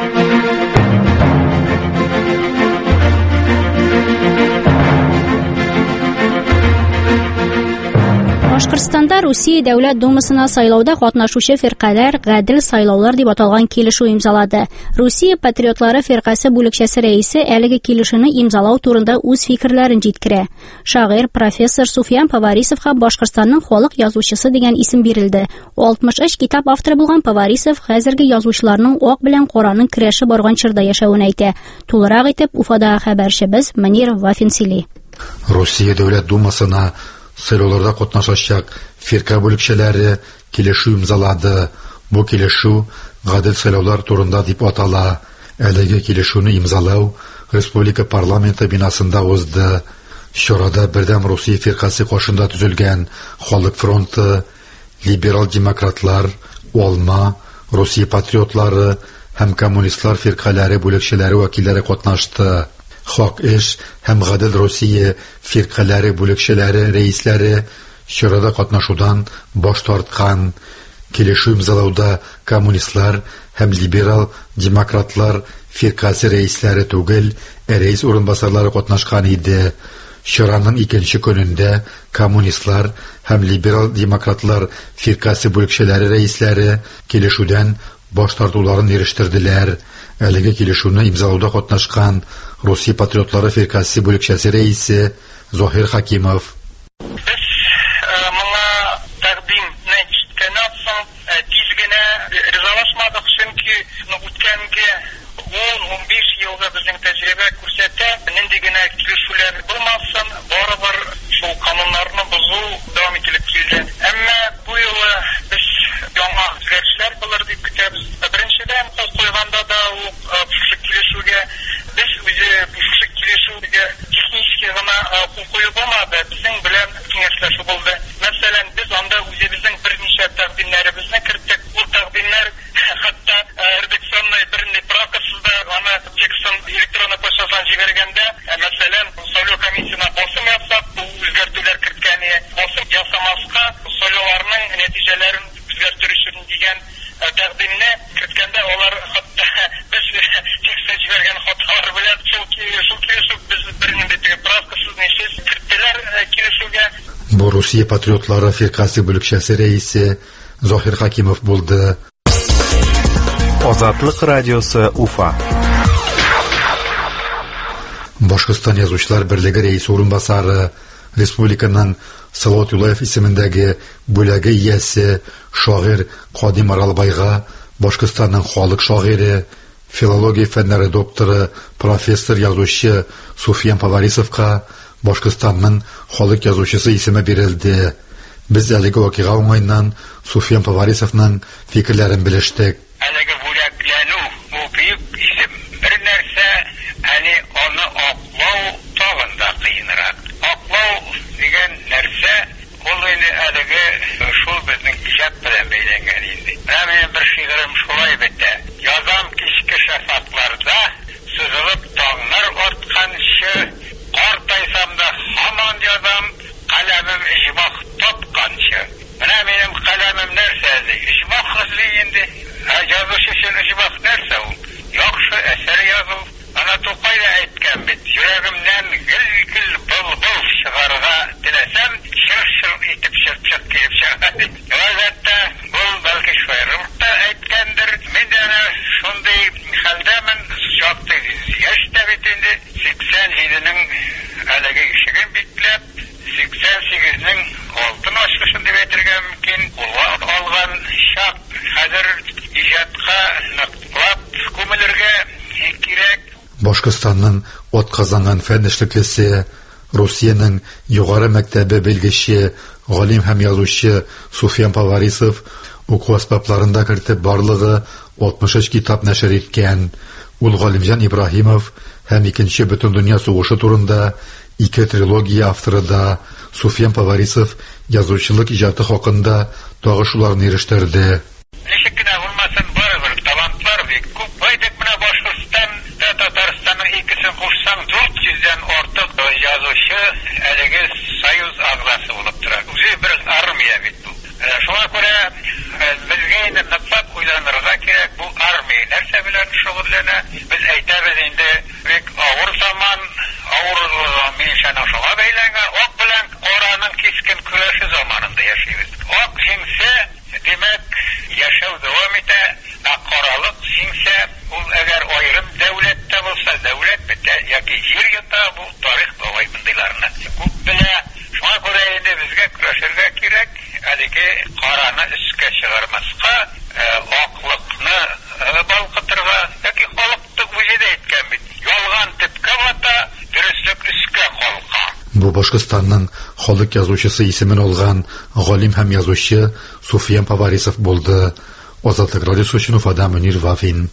Башкортстанда Русия Дәүләт Думасына сайлауда катнашучы фиркалар гадел сайлаулар дип аталган килешү имзалады. Русия патриотлары фиркасы бүлекчәсе рәисе әлеге килешүне имзалау турында үз фикерләрен җиткерә. Шагыйрь профессор Суфиян Поварисовка Башкортстанның халык язучысы дигән исем бирелде. 63 китап авторы булган Поварисов хәзерге язучыларның ак белән караның көрәше барган чорда яшәвен әйтә. Тулырак итеп Уфадагы хәбәрчебез Манир Вафинсили. Русия Дәүләт Думасына сайлауларда катнашачак фирка бүлекчәләре килешү имзалады. Бу килешү гадел сайлаулар турында дип атала. Әлеге килешүне имзалау республика парламенты бинасында узды. Чарада бердәм Русия фиркасы кашында төзелгән Халык фронты, либерал демократлар, Алма, Русия патриотлары һәм коммунистлар фиркалары бүлекчәләре вәкилләре катнашты. Хак эш һәм гадел Русия фиркалары бүлекчәләре рәисләре чарада катнашудан баш тарткан. Килешү имзалауда коммунистлар һәм либерал демократлар фиркасы рәисләре түгел, рәис урынбасарлары катнашкан иде. Чараның икенче көнендә коммунистлар һәм либерал демократлар фиркасы бүлекчәләре рәисләре килешүдән баш тартуларын ирештерделәр. Әлеге килешүне имзалауда катнашкан Русия патриотлары фиркасы бүлекчәсе рәисе Зохир Хакимов. Без моңа тәкъдимне ишеткәннән соң тиз генә ризалашмадык, чөнки үткәнге 10-15 елга безнең тәҗрибә күрсәтә, нинди генә килешүләр булмасын, барыбер шул кануннарны бозу дәвам ителеп килде. Әмма бу елы без яңа үзгәрешләр булыр дип көтәбез. Беренчедән, кул куйганда да шушы килешүгә без шушы килешүгә техник гына кул куеп булмады, безнең белән киңәшләшү булды. Мәсәлән, без анда үзебезнең берничә тәкъдимнәребезне керттек. Бу тәкъдимнәр хәтта редакционный берни прокасында аны текстын электронный почтадан җибәргәндә, мәсәлән, сайлау комиссиясына басым ясап, бу үзгәртүләр керткәне, басым ясамаска сайлауларның нәтиҗәләрен үзгәртү өчен дигән тәкъдимне керткәндә алар хәтта Бу Русия патриотлары фиркасы бүлекчәсе рәисе Захир Хакимов булды. Азатлык радиосы Уфа. Башкортстан язучылар берлеге рәис урынбасары, республиканың Салават Юлаев исемендәге бүләге иясе шагыйрь Кадим Аралбайга, Башкортстанның халык шагыйре, филология фәннәре докторы, профессор язучы Суфиян Поварисовка Башкортстанның халык язучысы исеме бирелде. Без әлеге вакыйга уңайыннан Суфиян Поварисовның фикерләрен белештек. Әлеге бүләкләнү бу бик исем. Бер нәрсә, аны аклау тагын да кыенрак. Аклау дигән нәрсә ул әлеге шул безнең иҗат белән бәйләнгән инде. Менә бер шигырем шулай бетә. Язам кичке шафакларда сызылып таңнар атканчы, картайсам да һаман язам, каләмем иҗмах тапканчы. Менә минем каләмем нәрсә ди? Иҗмах эзли инде. Язучы өчен иҗмах нәрсә ул? Яхшы әсәр язу. Ана Тукай да әйткән бит, йөрәгемнән гел-гел бул-бул чыгарга теләсәм, шыр-шыр итеп чырп-чырп килеп чыга. Әлбәттә, ул бәлки шаирым да әйткәндер. Мин дә шундый хәлдәмен, шактый яшь тә бит инде 87-нең әлеге ишеген бикләп, 88-нең алтын ачкычын дип әйтергә мөмкин. Ул алган чак хәзер иҗатка ныклап күмелергә кирәк. Башкортстанның атказанган фән эшлеклесе, Русиянең югары мәктәбе белгече, галим һәм язучы Суфиян Поварисов уку асбапларында кертеп барлыгы 63 китап нәшер иткән. Ул Галимҗан Ибраһимов һәм Икенче бөтен дөнья сугышы турында 2 трилогия авторы да. Суфиян Поварисов язучылык иҗаты хакында тагы шуларны ирештерде. Ничек кенә булмасын, барыбер талантлар бик күп. Әйтик, менә Башкортстан да Татарстанның икесен кушсаң 400-дән артык язучы әлеге союз агзасы булып тора. Үзе бер армия бит бу. Шуңа күрә безгә инде ныклап уйланырга кирәк, бу армия нәрсә белән шөгыльләнә. Без әйтәбез инде, бик авыр заман, авырлыгы мишәнә шуңа бәйләнгән. Ак белән караның кискен көрәше заманында яшибез. Ак җиңсә, димәк, яшәү дәвам итә. Каралык җиңсә, ул әгәр аерым дәүләттә булса, дәүләт бетә, яки җир йота, бу тарих бавай мондыйларны. Күп белә. Шуңа күрә инде безгә көрәшергә кирәк. Әлеге караны өскә чыгармаска, аклыкны балкытырга, яки халыкты үзе әйткән бит. Ялган төпкә бата, дөрестлек өскә калка. Бу Башкортстанның халык язучысы исемен алган галим һәм язучы Суфиян Поварисов булды. Азатлык радиосы өчен Уфада Мөнир Вафин.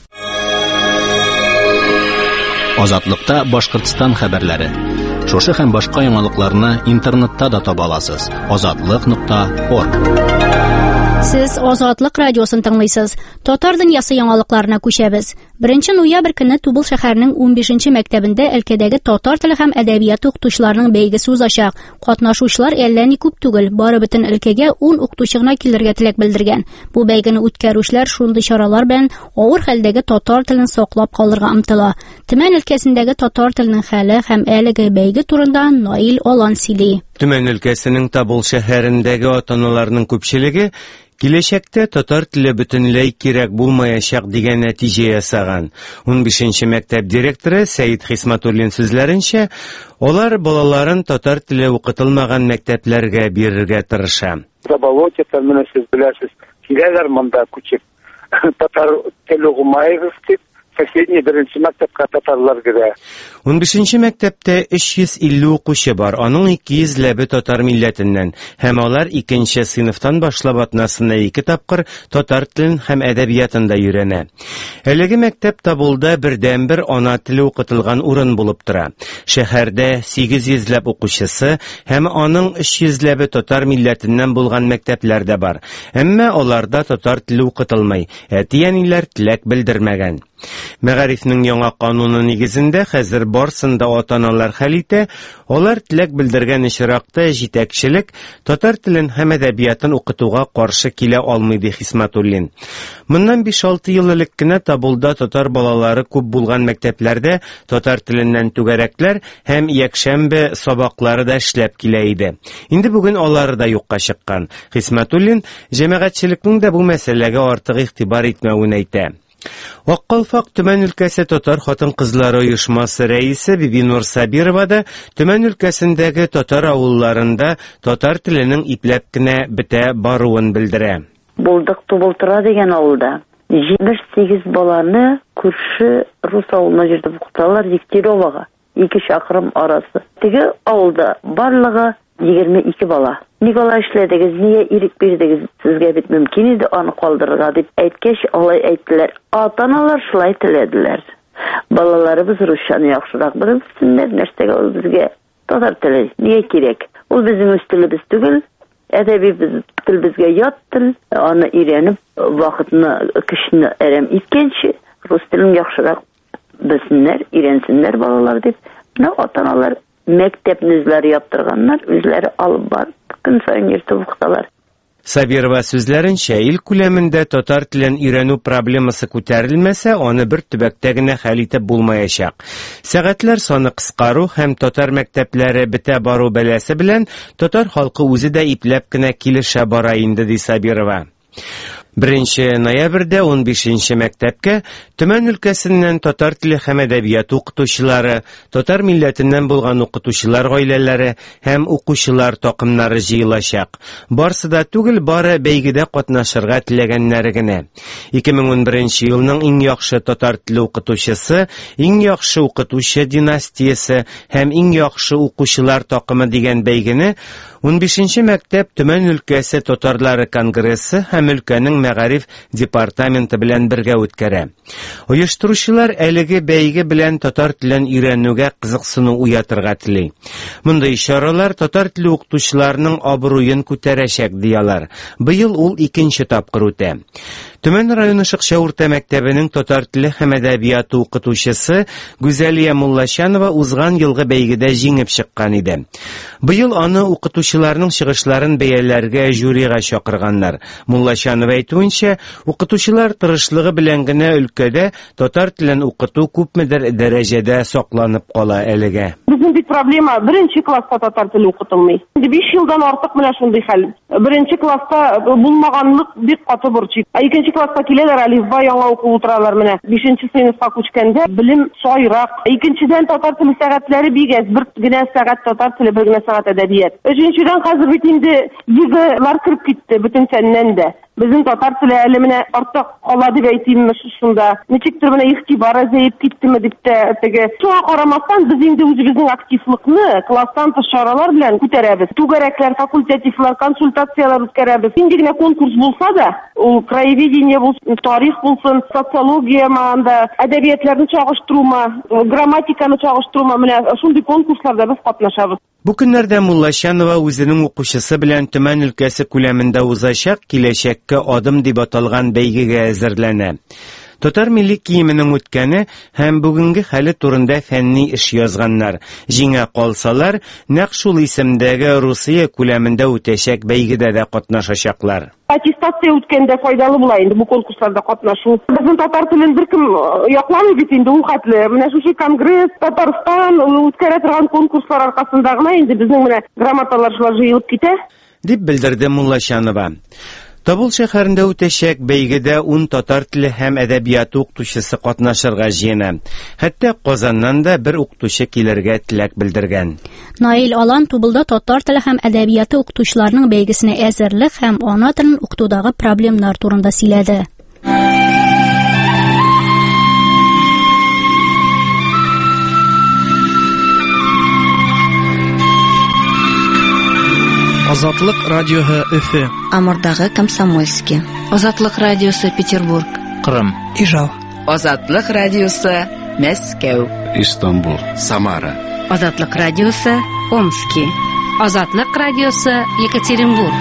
Азатлыкта Башкортстан хәбәрләре. Шушы һәм башка яңалыкларны интернетта да таба аласыз. azatlyk.org. Сез Азатлык радиосын тыңлыйсыз. Татар дөньясы яңалыкларына күчәбез. 1 ноябрь көнне Тубыл шәһәренең 15-нче мәктәбендә өлкәдәге татар теле һәм әдәбияты укытучыларының бәйгесе узачак. Катнашучылар әллә ни күп түгел, бары бөтен өлкәгә 10 укытучы гына килергә теләк белдергән. Бу бәйгене үткәрүчеләр шундый чаралар белән авыр хәлдәге татар телен саклап калырга омтыла. Төмән өлкәсендәге татар теленең хәле һәм әлеге бәйге турында Наил Алан сөйли. Төмән өлкәсенең Табыл шәһәрендәге ата-аналарның күпчелеге киләчәктә татар теле бөтенләй кирәк булмаячак дигән нәтиҗә ясаган. 15-нче мәктәп директоры Сәйид Хисматуллин сүзләренчә, алар балаларын татар теле укытылмаган мәктәпләргә бирергә тырыша. Заболотица, менә сез беләсез, киләләр монда күчеп. Татар теле укымайбыз дип, соседний 1-нче мәктәпкә татарлар керә. 15-нче мәктәптә 350 укучы бар, аның 200-ләбе татар милләтеннән, һәм алар 2-нче сыйныфтан башлап атнасына 2 тапкыр татар телен һәм әдәбиятында өйрәнә. Әлеге мәктәп Табылда бердән-бер ана теле укытылган урын булып тора. Шәһәрдә 800-ләп укучысы һәм аның 300-ләбе татар милләтеннән булган мәктәпләр дә бар. Әмма аларда татар теле укытылмый, әти-әниләр теләк белдермәгән. Мәгарифнең яңа кануны нигезендә хәзер барсын да ата-аналар хәл итә, алар теләк белдергән очракта җитәкчелек татар телен һәм әдәбиятын укытуга каршы килә алмый, ди Хисмәтуллин. Моннан 5-6 ел элек кенә Табылда татар балалары күп булган мәктәпләрдә татар теленнән түгәрәкләр һәм якшәмбе сабаклары да эшләп килә иде. Инде бүген алары да юкка чыккан. Хисмәтуллин җәмәгатьчелекнең дә бу мәсьәләгә артык игътибар итмәвен әйтә. Аккалфак Төмән өлкәсе татар хатын-кызлары оешмасы рәисе Бибинур Сабирова да Төмән өлкәсендәге татар авылларында татар теленең ипләп кенә бетә баруын белдерә. Булдык Тубылтыра дигән авылда 78 баланы күрше рус авылына җирдә укыталар, Дегтяревага 2 чакрым арасы. Теге авылда барлыгы 22 бала. Николай эшләдегез, нигә ирек бирдегез? Сезгә бит мөмкин иде аны калдырырга дип әйткәч, алай әйттеләр. Ата-аналар шулай теләделәр. Балаларыбыз русчаны яхшырак белсеннәр, нәрсәгә ул безгә татар теле нигә кирәк? Ул безнең үз телебез түгел, әдәби тел безгә ят тел. Аны өйрәнеп, вакытны, көчне әрәм иткәнче, рус телен яхшырак белсеннәр, өйрәнсеннәр балалар дип. Ата-аналар мәктәпне үзләре яптырганнар, үзләре алып барып, көн сайын йөртеп укыталар. Сабирова сүзләренчә, ил күләмендә татар телен өйрәнү проблемасы күтәрелмәсә, аны бер төбәктә генә хәл итеп булмаячак. Сәгатьләр саны кыскару һәм татар мәктәпләре бетә бару бәләсе белән татар халкы үзе дә ипләп кенә килешә бара инде, ди Сабирова. 1 ноябрьдә 15 мәктәпкә Төмән өлкәсеннән татар теле һәм әдәбият укытучылары, татар милләтеннән булган укытучылар гаиләләре һәм укучылар такымнары җыелачак. Барсы да түгел, бары бәйгедә катнашырга теләгәннәре генә. 2011 елның иң яхшы татар теле укытучысы, иң яхшы укытучы династиясе һәм иң яхшы укучылар такымы дигән бәйгене 15 мәктәп Төмән өлкәсе татарлары конгрессы һәм өлкәнең мәгариф департаменты белән бергә үткәрә. Оештыручылар әлеге бәйге белән татар телен өйрәнүгә кызыксыну уятырга тели. Мондай чаралар татар теле укытучыларының абруен күтәрәчәк, диялар. Быел ул 2нче тапкыр үтә. Төмән районы Шыкша урта мәктәбенең татар теле һәм әдәбияты укытучысы Гүзәлия Муллачанова узган елгы бәйгедә җиңеп чыккан иде. Быел аны укытучыларның чыгышларын бәяләргә жюрига чакырганнар. Муллачанова әйтүенчә, укытучылар тырышлыгы белән генә өлкәдә татар телен укыту күпмедер дәрәҗәдә сакланып кала әлегә. Безнең бит проблема 1нче класста татар теле укытылмый. 5 елдан артык менә шундый хәл. 1нче класста булмаганлык бик каты борчый. 2нче класска киләләр, алифба яңа укып утыралар менә. 5нче сыйныфка күчкәндә белем сайрак. 2нчедән татар теле сәгатьләре бик әз, бер генә сәгать татар теле, бер генә сәгать әдәбият. 3нчедән хәзер бит инде егылар киреп китте бөтен фәннән дә. Безнең татар теле әле менә артык кала дип әйтимме шунда. Ничектер менә игътибар азаеп киттеме дип тә теге. Шуңа карамастан біз инде үзебезнең активлыкны класстан тыш чаралар белән күтәрәбез. Түгәрәкләр, факультативлар, консультациялар үткәрәбез. Инде генә конкурс булса да, ул краеведение булсын, тарих булсын, социология манда, әдәбиятларны чагыштырума, грамматиканы чагыштырума, менә шундый конкурсларда без катнашабыз. Бу көннәрдә Муллачанова үзенең укучысы белән Төмән өлкәсе күләмендә узачак киләчәккә адым дип аталган бәйгегә әзерләнә. Татар милли киеменең үткәне һәм бүгенге хәле турында фәнни эш язганнар. Җиңә калсалар, нәкъ шул исемдәге Русия күләмендә үтәчәк бәйгедә дә катнашачаклар. Аттестация үткәндә файдалы була инде бу конкурсларда катнашу. Безнең татар телен беркем якламый бит инде ул хәтле. Менә шушы конгресс, Татарстан үткәрә торган конкурслар аркасында гына инде безнең менә грамоталар шулай җыелып китә, дип белдерде Муллачанова. Табыл шәһәрендә үтәчәк бәйгедә 10 татар теле һәм әдәбияты укытучысы катнашырга җыена. Хәтта Казаннан да бер укытучы килергә теләк белдергән. Наил Алан Тубылда татар теле һәм әдәбияты укытучыларының бәйгесенә әзерлек һәм ана телен укытудагы проблемалар турында сөйләде. Азатлык радиоһы Өфе. Амурдагы Комсомольский. Азатлык радиосы Петербург. Кырым. Ижау. Азатлык радиосы Мәскәү. Истанбул. Самара. Азатлык радиосы Омский. Азатлык радиосы Екатеринбург.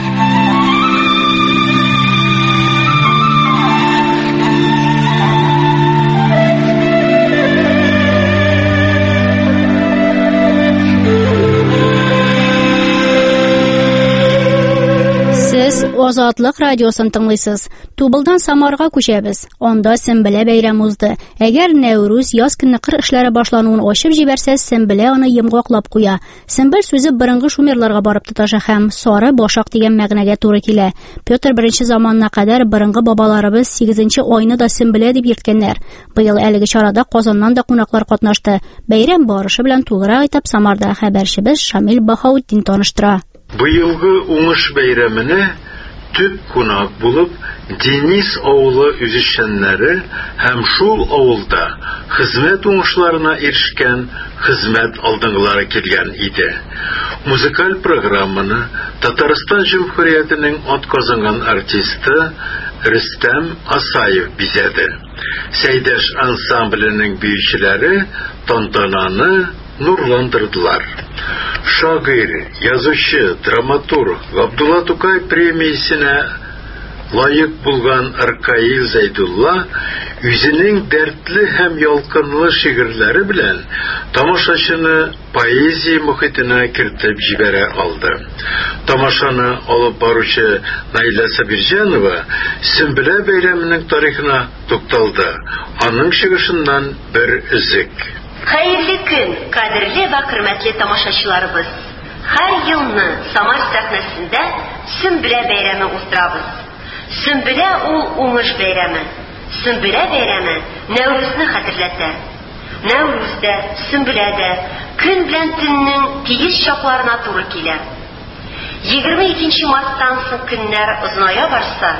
Азатлык радиосын тыңлыйсыз. Тубылдан Самарга күчәбез. Анда Сөмбелә бәйрәме узды. Әгәр Нәүрүз яз көнне кыр эшләре башлануын ачып җибәрсә, Сөмбелә аны йомгаклап куя. Сөмбел сүзе борынгы шумерларга барып тоташа һәм сары башак дигән мәгънәгә туры килә. Петр I заманына кадәр борынгы бабаларыбыз 8нче айны да Сөмбелә дип йөрткәннәр. Быел әлеге чарада Казаннан да кунаклар катнашты. Бәйрәм барышы белән тулырак итеп Самарда хәбәрчебез Шамил Баһаутдин таныштыра. Быелгы уңыш бәйрәменә төп кунак булып Денис авылы үзешчәннәре һәм шул авылда хезмәт уңышларына ирешкән хезмәт алдынгылары килгән иде. Музыкаль программаны Татарстан Җумһуриятенең атказанган артисты Рөстәм Асаев бизәде. Сәйдәш ансамбленең биючеләре тантананы нурландырдылар. Шагыйрь, язучы, драматург Габдулла Тукай премиясенә лаек булган Аркаил Зәйдулла үзенең дәртле һәм ялкынлы шигырьләре белән тамашачыны поэзия мөхитенә кертеп җибәрә алды. Тамашаны алып баручы Наилә Сабирҗанова Сөмбелә бәйрәменең тарихына тукталды. Аның чыгышыннан бер үзек. Хәерле көн, кадерле ва хөрмәтле тамашачыларыбыз. Һәр елны Самар сәхнәсендә Сөмбелә бәйрәме уздырабыз. Сөмбелә ул уңыш бәйрәме. Сөмбелә бәйрәме Нәүрүзне хәтерләтә. Нәүрүздә, Сөмбеләдә көн белән төннең тиеш чакларына туры килә. 22 марттан соң көннәр озыная барса,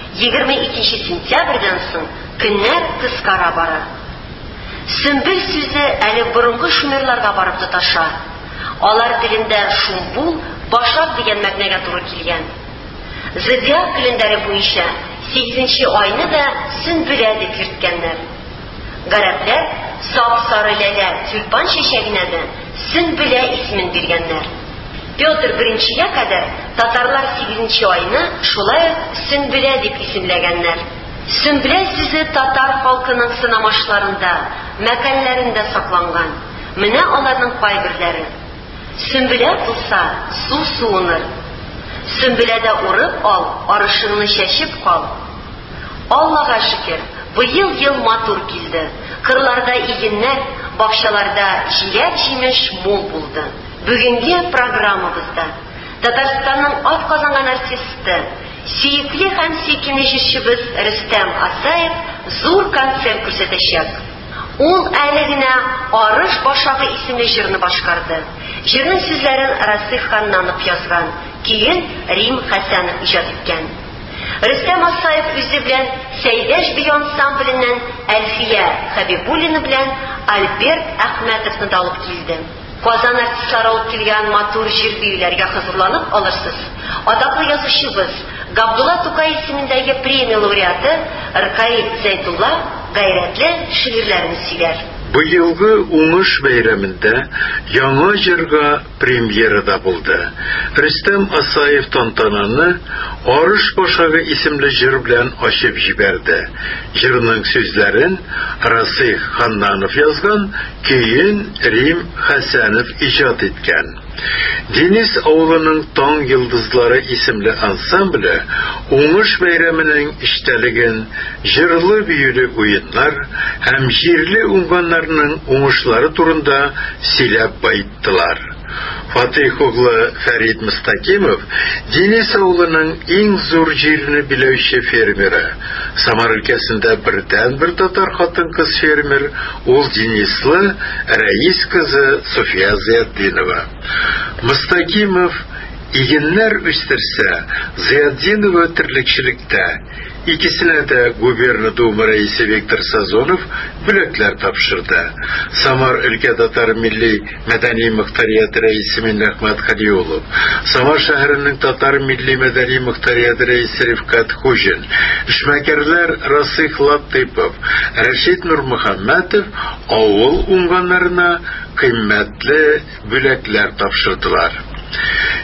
22 сентябрьдән соң көннәр кыскара бара. Сөмбел сүзе әле борынгы шумерларга барып тоташа. Алар телендә шумбул, башак дигән мәгънәгә туры килгән. Зодиак календаре буенча 8нче айны да Сөмбелә дип йөрткәннәр. Гарәпләр сап-сары ләлә тюльпан чәчәгенә дә Сөмбелә исемен биргәннәр. Петр I кадәр татарлар 8нче айны шулай Сөмбелә дип исемләгәннәр. Сөмбелә сүзе татар халкының сынамашларында, мәкалләрендә сакланган. Менә аларның кайберләре. Сөмбелә булса, су суыныр. Сөмбеләдә урып ал, арышыңны чәчеп кал. Аллага шөкер, быел ел матур килде. Кырларда игеннәр, бакчаларда җиләк-җимеш мул булды. Бүгенге программабызда Татарстанның атказанган артисты, сөекле һәм сөйкемле җырчыбыз Рөстәм Асаев зур концерт күрсәтәчәк. Ул әле генә Арыш башагы исемле җырны башкарды. Җырның сүзләрен Расих Ханнанов язган, кейін Рим Хәсәнов иҗат иткән. Рөстәм Асаев үзе белән Сәйдәш бию ансамбленнән Әлфия Хәбибуллина белән Альберт Әхмәтовны да алып килде. Казан артистлары алып килгән матур җыр биюләргә хозурланып алырсыз. Адаклы язучыбыз Габдулла Тукай исемендәге премия лауреаты Аркаил Зәйдулла гайрәтле шигырьләрен сөйләр. Быелгы уңыш бәйрәмендә яңа җырга премьерада булды. Рөстәм Асаев тантананы Арыш башагы исемле җыр белән ачып җибәрде. Җырның сүзләрен Расих Ханнанов язган, кейін Рим Хәсәнов иҗат иткән. Денис авылының Таң йылдызлары исемле ансамбле уңыш бәйрәменең иштәлеген җырлы биюле уеннар һәм җирле уңганнарның уңышлары турында сөйләп байттылар. Фатих углы Фәрид Мустакимов Денис авылының иң зур җирне биләүче фермеры. Самар өлкәсендә бердән-бер татар хатын-кыз фермер, ул Денислы Рәис кызы Суфия Зиятдинова. Мустакимов игеннәр үстерсә, Зиятдинова терлекчелектә. Икесенә дә губерна дума рәисе Виктор Сазонов бүләкләр тапшырды. Самар өлкә татар милли мәдәни мөхтәрияте рәисе Миннәхмәт Хәлиулов, Самар шәһәренең татар милли мәдәни мөхтәрияте рәисе Рифкат Хуҗин, эшмәкәрләр Расих Латыйпов, Рәшид Нурмөхәммәтов авыл уңганнарына кыйммәтле бүләкләр тапшырдылар.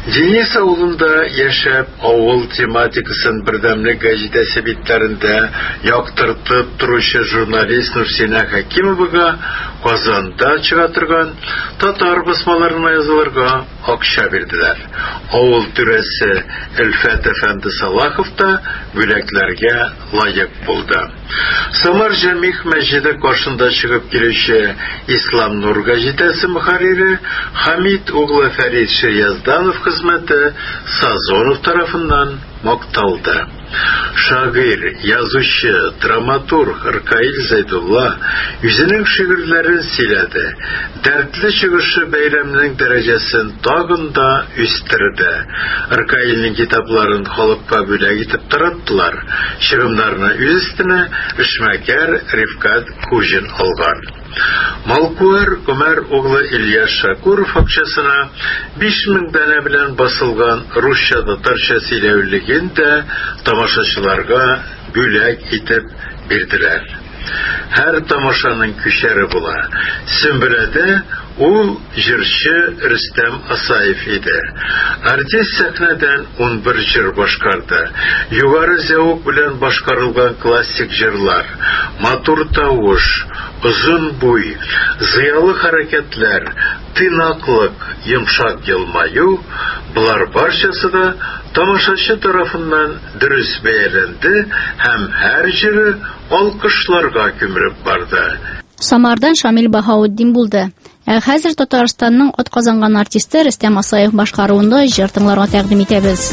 Денис авылында яшәп, авыл тематикасын бердәмлек гәҗитәсе битләрендә яктыртып торучы журналист Нурсина Хәкимовага Казанда чыга торган татар басмаларына язылырга акча бирделәр. Авыл түрәсе Элфәт әфәнде Салахов та бүләкләргә лаек булды. Самар Җәмих мәчете каршында чыгып килүче Ислам Нур гәҗитәсе мөхәррире Хамид углы Фәрид Шиязданов хезмәте Сазонов тарафыннан макталды. Шагыйр, язучы, драматург Ркаил Зайдулла үзенең шигырьләрен сөйләде. Дәртле чыгышы бәйрәмнең дәрәҗәсен тагын да үстерде. Ркаилнең китапларын халыкка бүләк итеп тараттылар. Чыгымнарны үз өстенә эшмәкәр Рифкат Кужин алган. Малкуар Гомәр углы Ильяс Шакуров акчасына 5000 дәнә белән басылган русча татарча сөйләүлеген дә тамашачыларга бүләк итеп бирделәр. Һәр тамашаның күчәре була. Сөмбеләдә ул җырчы Рөстәм Асаев иде. Артист сәхнәдән 11 җыр башкарды. Югары зәвык белән башкарылган классик җырлар, матур тавыш, озын буй, зыялы хәрәкәтләр, тыйнаклык, йомшак елмаю, булар барчасы да тамашачы тарафыннан дөрес бәяләнде һәм һәр җыры алкышларга күмелеп барды. Самардан Шамил Баһауддин булды. Хәзер Татарстанның атказанган артисты Рөстәм Асаев башкаруында җыр тыңларга тәкъдим итәбез.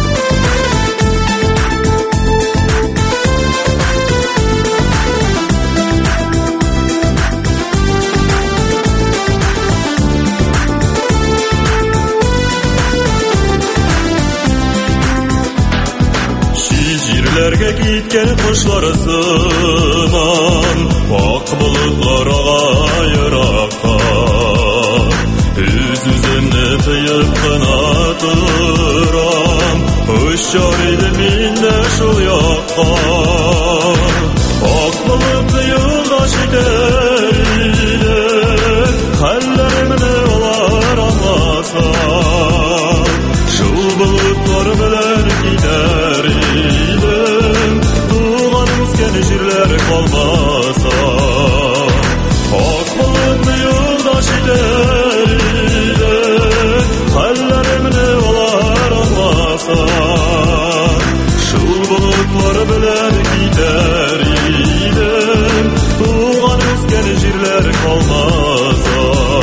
Җирләргә киткән кошлар сыман, ак болытлар еракка. Үз-үземне тыеп кына торам, очар идем мин дә шул якка. Ак болыт юлда җитәр иде, хәлләремне алар аңласа. Шул болытлар белән китәр идем, туган үскән җирләр калмаса. Ак болыт юлда җитәр иде, хәлләремне алар аңласа. Шул болытлар белән китәр идем, туган үскән җирләр калмаса.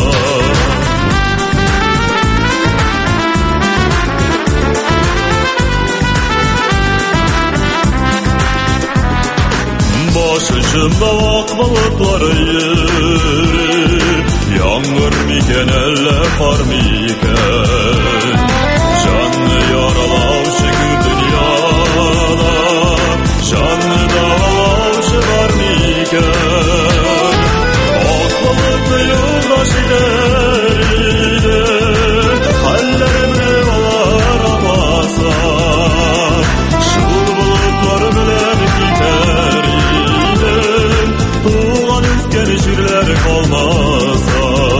Башымда ак болытлар йөри, яңгыр микән әллә кар микән? Җанны яралаучы күп дөньяда, җанны дәвалаучы бар микән? Ак болыт юлда җитәр иде, хәлләремне алар аңласа. Шул болытлар белән китәр идем, туган үскән җирләр калмаса.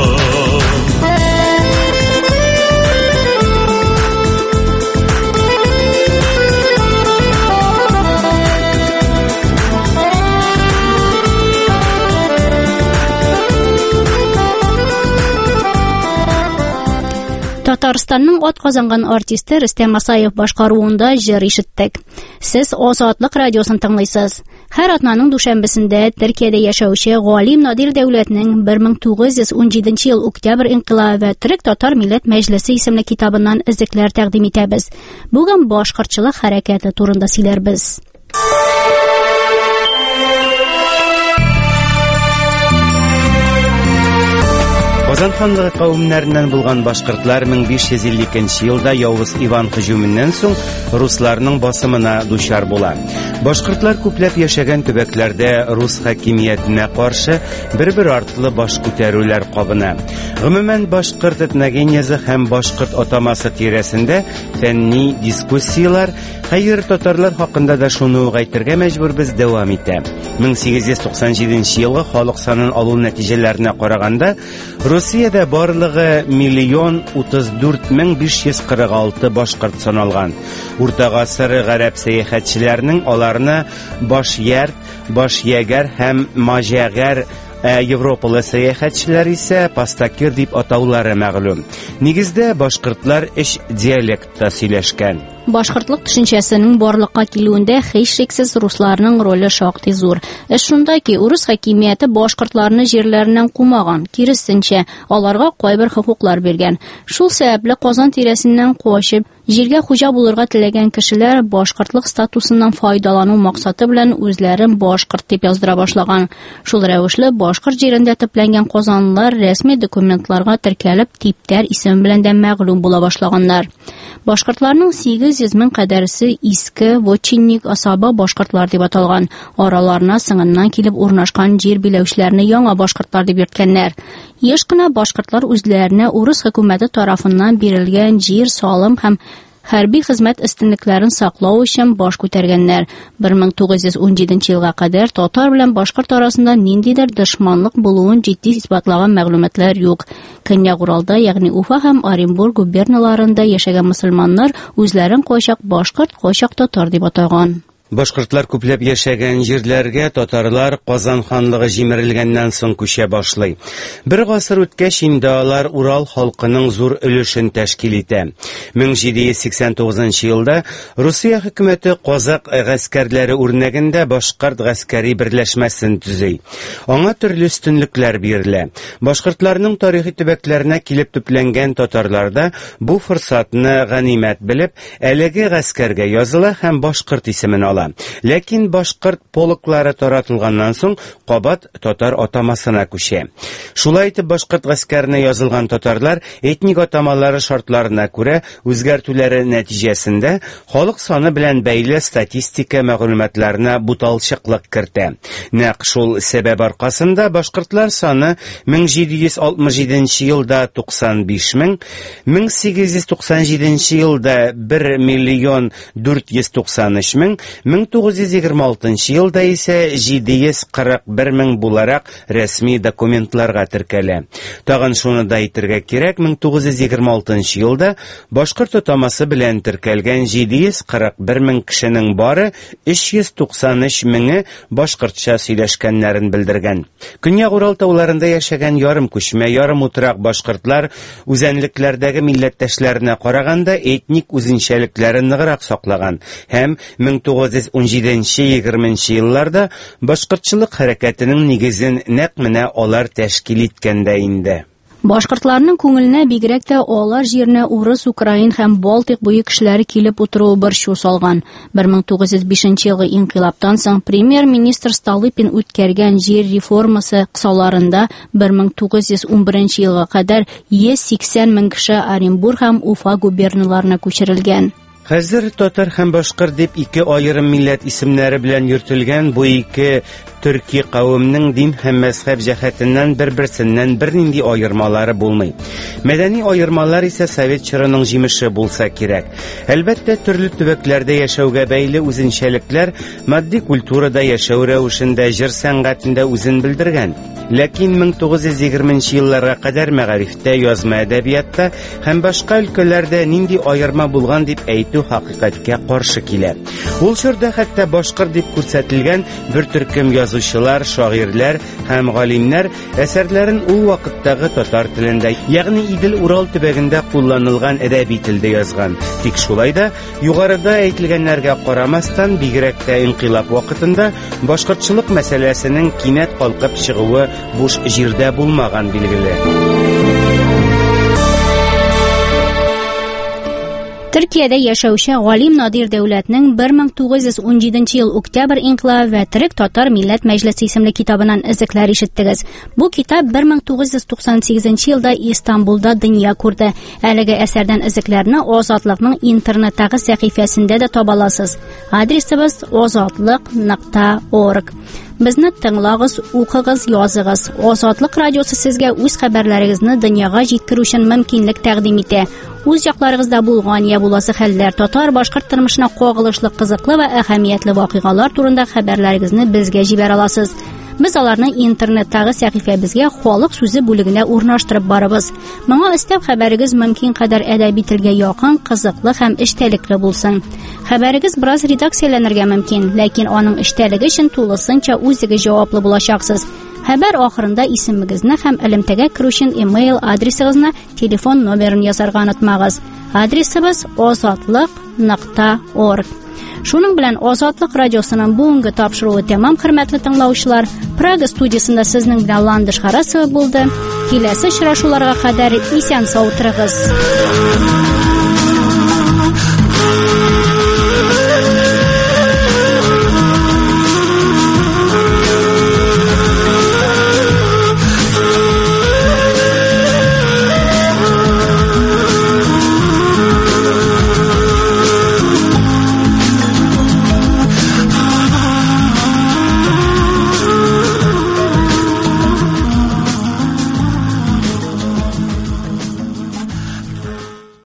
Татарстанның атказанган артисты Рөстәм Асаев башкаруында җыр ишеттек. Сез Азатлык радиосын тыңлыйсыз. Һәр атнаның дүшәмбесендә Төркиядә яшәүче Галим Надир Дәүләтнең 1917 ел Октябрь инкыйлабы ва Төрек татар милләт мәҗлесе исемле китабыннан изекләр тәкъдим итәбез. Бүген башкортчылык хәрәкәте турында сөйләрбез. Казан ханлыгы кавемнәреннән булган башкортлар 1552 елда Явыз Иван һөҗүменнән соң русларның басымына дучар була. Башкортлар күпләп яшәгән төбәкләрдә рус хакимиятенә каршы бер-бер артлы баш күтәрүләр кабына. Гомумән башкорт этногенезы һәм башкорт атамасы тирәсендә фәнни дискуссиялар хәер татарлар хакында да шуны әйтергә мәҗбүрбез дәвам итә. 1897 елгы халык санын алу нәтиҗәләренә караганда рус Русиядә барлыгы 1,34,546 башкорт саналган. Урта гасыр гарәп сәяхәтчеләренең аларны башъяр, башъягәр һәм маҗагәр Европалы сәяхәтчеләр исә пастакир дип атаулары мәгълүм. Нигездә башкортлар 3 диалектта сөйләшкән. Башкортлык төшенчәсенең барлыкка килүендә һичшиксез русларның роле шактый зур. Шунда ки урыс хакимияте башкортларны җирләреннән кумаган, киресенчә, аларга кайбер хокуклар биргән. Шул сәбәпле Казан тирәсеннән куышып, җиргә хуҗа булырга теләгән кешеләр башкортлык статусыннан файдалану максаты белән үзләрен башкорт дип яздыра башлаган. Шул рәвешле башкорт җирендә төпләнгән казанлылар рәсми документларга теркәлеп, типтәр исем белән дә мәгълүм була башлаганнар. Башкортларның 800 мең кадәрсе иске вотчинник асаба башкортлар дип аталган. Араларына сыңыннан килеп урнашкан җир биләүчеләрне яңа башкортлар дип йөрткәннәр. Еш кына башкортлар үзләренә урыс хөкүмәте тарафыннан бирелгән җир, салым һәм хәрби хезмәт өстенлекләрен саклау өчен баш күтәргәннәр. 1917 елга кадәр татар белән башкорт арасында ниндидер дошманлык булуын җитди исбатлаган мәгълүматлар юк. Көньяк Уралда, ягъни Уфа һәм Оренбург губернияларында яшәгән мөселманнар үзләрен кайчак башкорт, кайчак татар дип атаган. Башкортлар күпләп яшәгән җирләргә татарлар Казан ханлыгы җимерелгәннән соң күчә башлый. Бер гасыр үткәч инде алар Урал халкының зур өлешен тәшкил итә. 1789 елда Русия хөкүмәте Казак гаскәрләре үрнәгендә башкорт гаскәри берләшмәсен төзей. Аңа төрле өстенлекләр бирелә. Башкортларның тарихи төбәкләренә килеп төпләнгән татарларда бу форсатны ганимәт белеп, әлеге гаскәргә языла һәм башкорт исемен ала. Ләкин башкорт полклары таратылганнан соң кабат татар атамасына күчә. Шулай итеп башкорт гаскәренә язылган татарлар этник атамалары шартларына күрә үзгәртүләре нәтиҗәсендә халык саны белән бәйле статистика мәгълүматларына буталчыклык кертә. Нәкъ шул сәбәп аркасында башкортлар саны 1767 елда 95 мең, 1897 елда 1,493 мең, 1926 елда исә 741 мең буларак рәсми документларга теркәлә. Тагын шуны да әйтергә кирәк, 1926 елда башкорт атамасы белән теркәлгән 741 мең кешенең бары 393 меңе башкортча сөйләшкәннәрен белдергән. Көньяк Урал тауларында яшәгән ярым күчмә, ярым утрак башкортлар үзәнлекләрдәге милләттәшләренә караганда этник үзенчәлекләрен ныграк саклаган һәм 1917-20 елларда башкортчылык хәрәкәтенең нигезен нәкъ менә алар тәшкил иткәндә инде. Башкортларның күңеленә бигрәк тә алар җиренә урыс, украин һәм балтик буе кешеләре килеп утыруы борчу салган. 1905 елгы инкыйлабтан соң премьер-министр Столыпин үткәргән җир реформасы кысаларында 1911 елга кадәр 180 мең кеше Оренбург һәм Уфа губернияларына күчерелгән. Хәзер татар һәм башкорт дип ике аерым милләт исемнәре белән йөртелгән бу ике төрки кавемнең дин һәм мәзһәб җәһәтеннән бер-берсеннән бернинди аермалары булмый. Мәдәни аермалар исә совет чорының җимеше булса кирәк. Әлбәттә, төрле төбәкләрдә яшәүгә бәйле үзенчәлекләр матди культурада яшәү рәвешендә, җыр сәнгатендә үзен белдергән. Ләкин 1920 елларга кадәр мәгарифтә, язма әдәбиятта һәм башка өлкәләрдә нинди аерма булган дип әйтү хакыйкатькә каршы килә. Ул чорда хәтта башкорт дип күрсәтелгән бер төркем язучылар, шагыйрьләр һәм галимнәр әсәрләрен ул вакыттагы татар телендә, ягъни Идел Урал төбәгендә кулланылган әдәби телдә язган. Тик шулай да югарыда әйтелгәннәргә карамастан, бигрәк тә инкыйлаб вакытында башкортчылык мәсьәләсенең кинәт калкып чыгуы буш җирдә булмаган билгеле. Төркиядә яшәүче Галим Надир Дәүләтнең 1917 ел октябрь инкыйлабы ва Төрек татар милләт мәҗлесе исемле китабыннан изекләр ишеттегез. Бу китап 1998 елда Истанбулда дөнья күрде. Әлеге әсәрдән изекләрне Азатлыкның интернеттагы сәхифәсендә дә таба аласыз. Адресыбыз azatliq.org. Безне тыңлагыз, укыгыз, языгыз. Азатлык радиосы сезгә үз хәбәрләрегезне дөньяга җиткерү өчен мөмкинлек тәкъдим итә. Үз якларыгызда булган я буласы хәлләр, татар-башкорт тормышына кагылышлы, кызыклы ва әһәмиятле вакыйгалар турында хәбәрләрегезне безгә җибәрә аласыз. Без аларны интернеттагы сәхифәбезгә халык сүзе бүлегенә урнаштырып барабыз. Моңа өстәп хәбәрегез мөмкин кадәр әдәби телгә якын, кызыклы һәм эчтәлекле булсын. Хәбәрегез бераз редакцияләнергә мөмкин, ләкин аның эчтәлеге өчен тулысынча үзегез җаваплы булачаксыз. Хәбәр ахырында исемегезне һәм элемтәгә керү өчен email адресыгызны, телефон номерын язарга онытмагыз. Адресыбыз ozotliq.org. Шуның белән Азатлык радиосының бүгенге тапшыруы тәмам, хөрмәтле тыңлаучылар. Прага студиясында сезнең белән Ландыш Харасова булды. Киләсе очрашуларга кадәр исән сау торыгыз.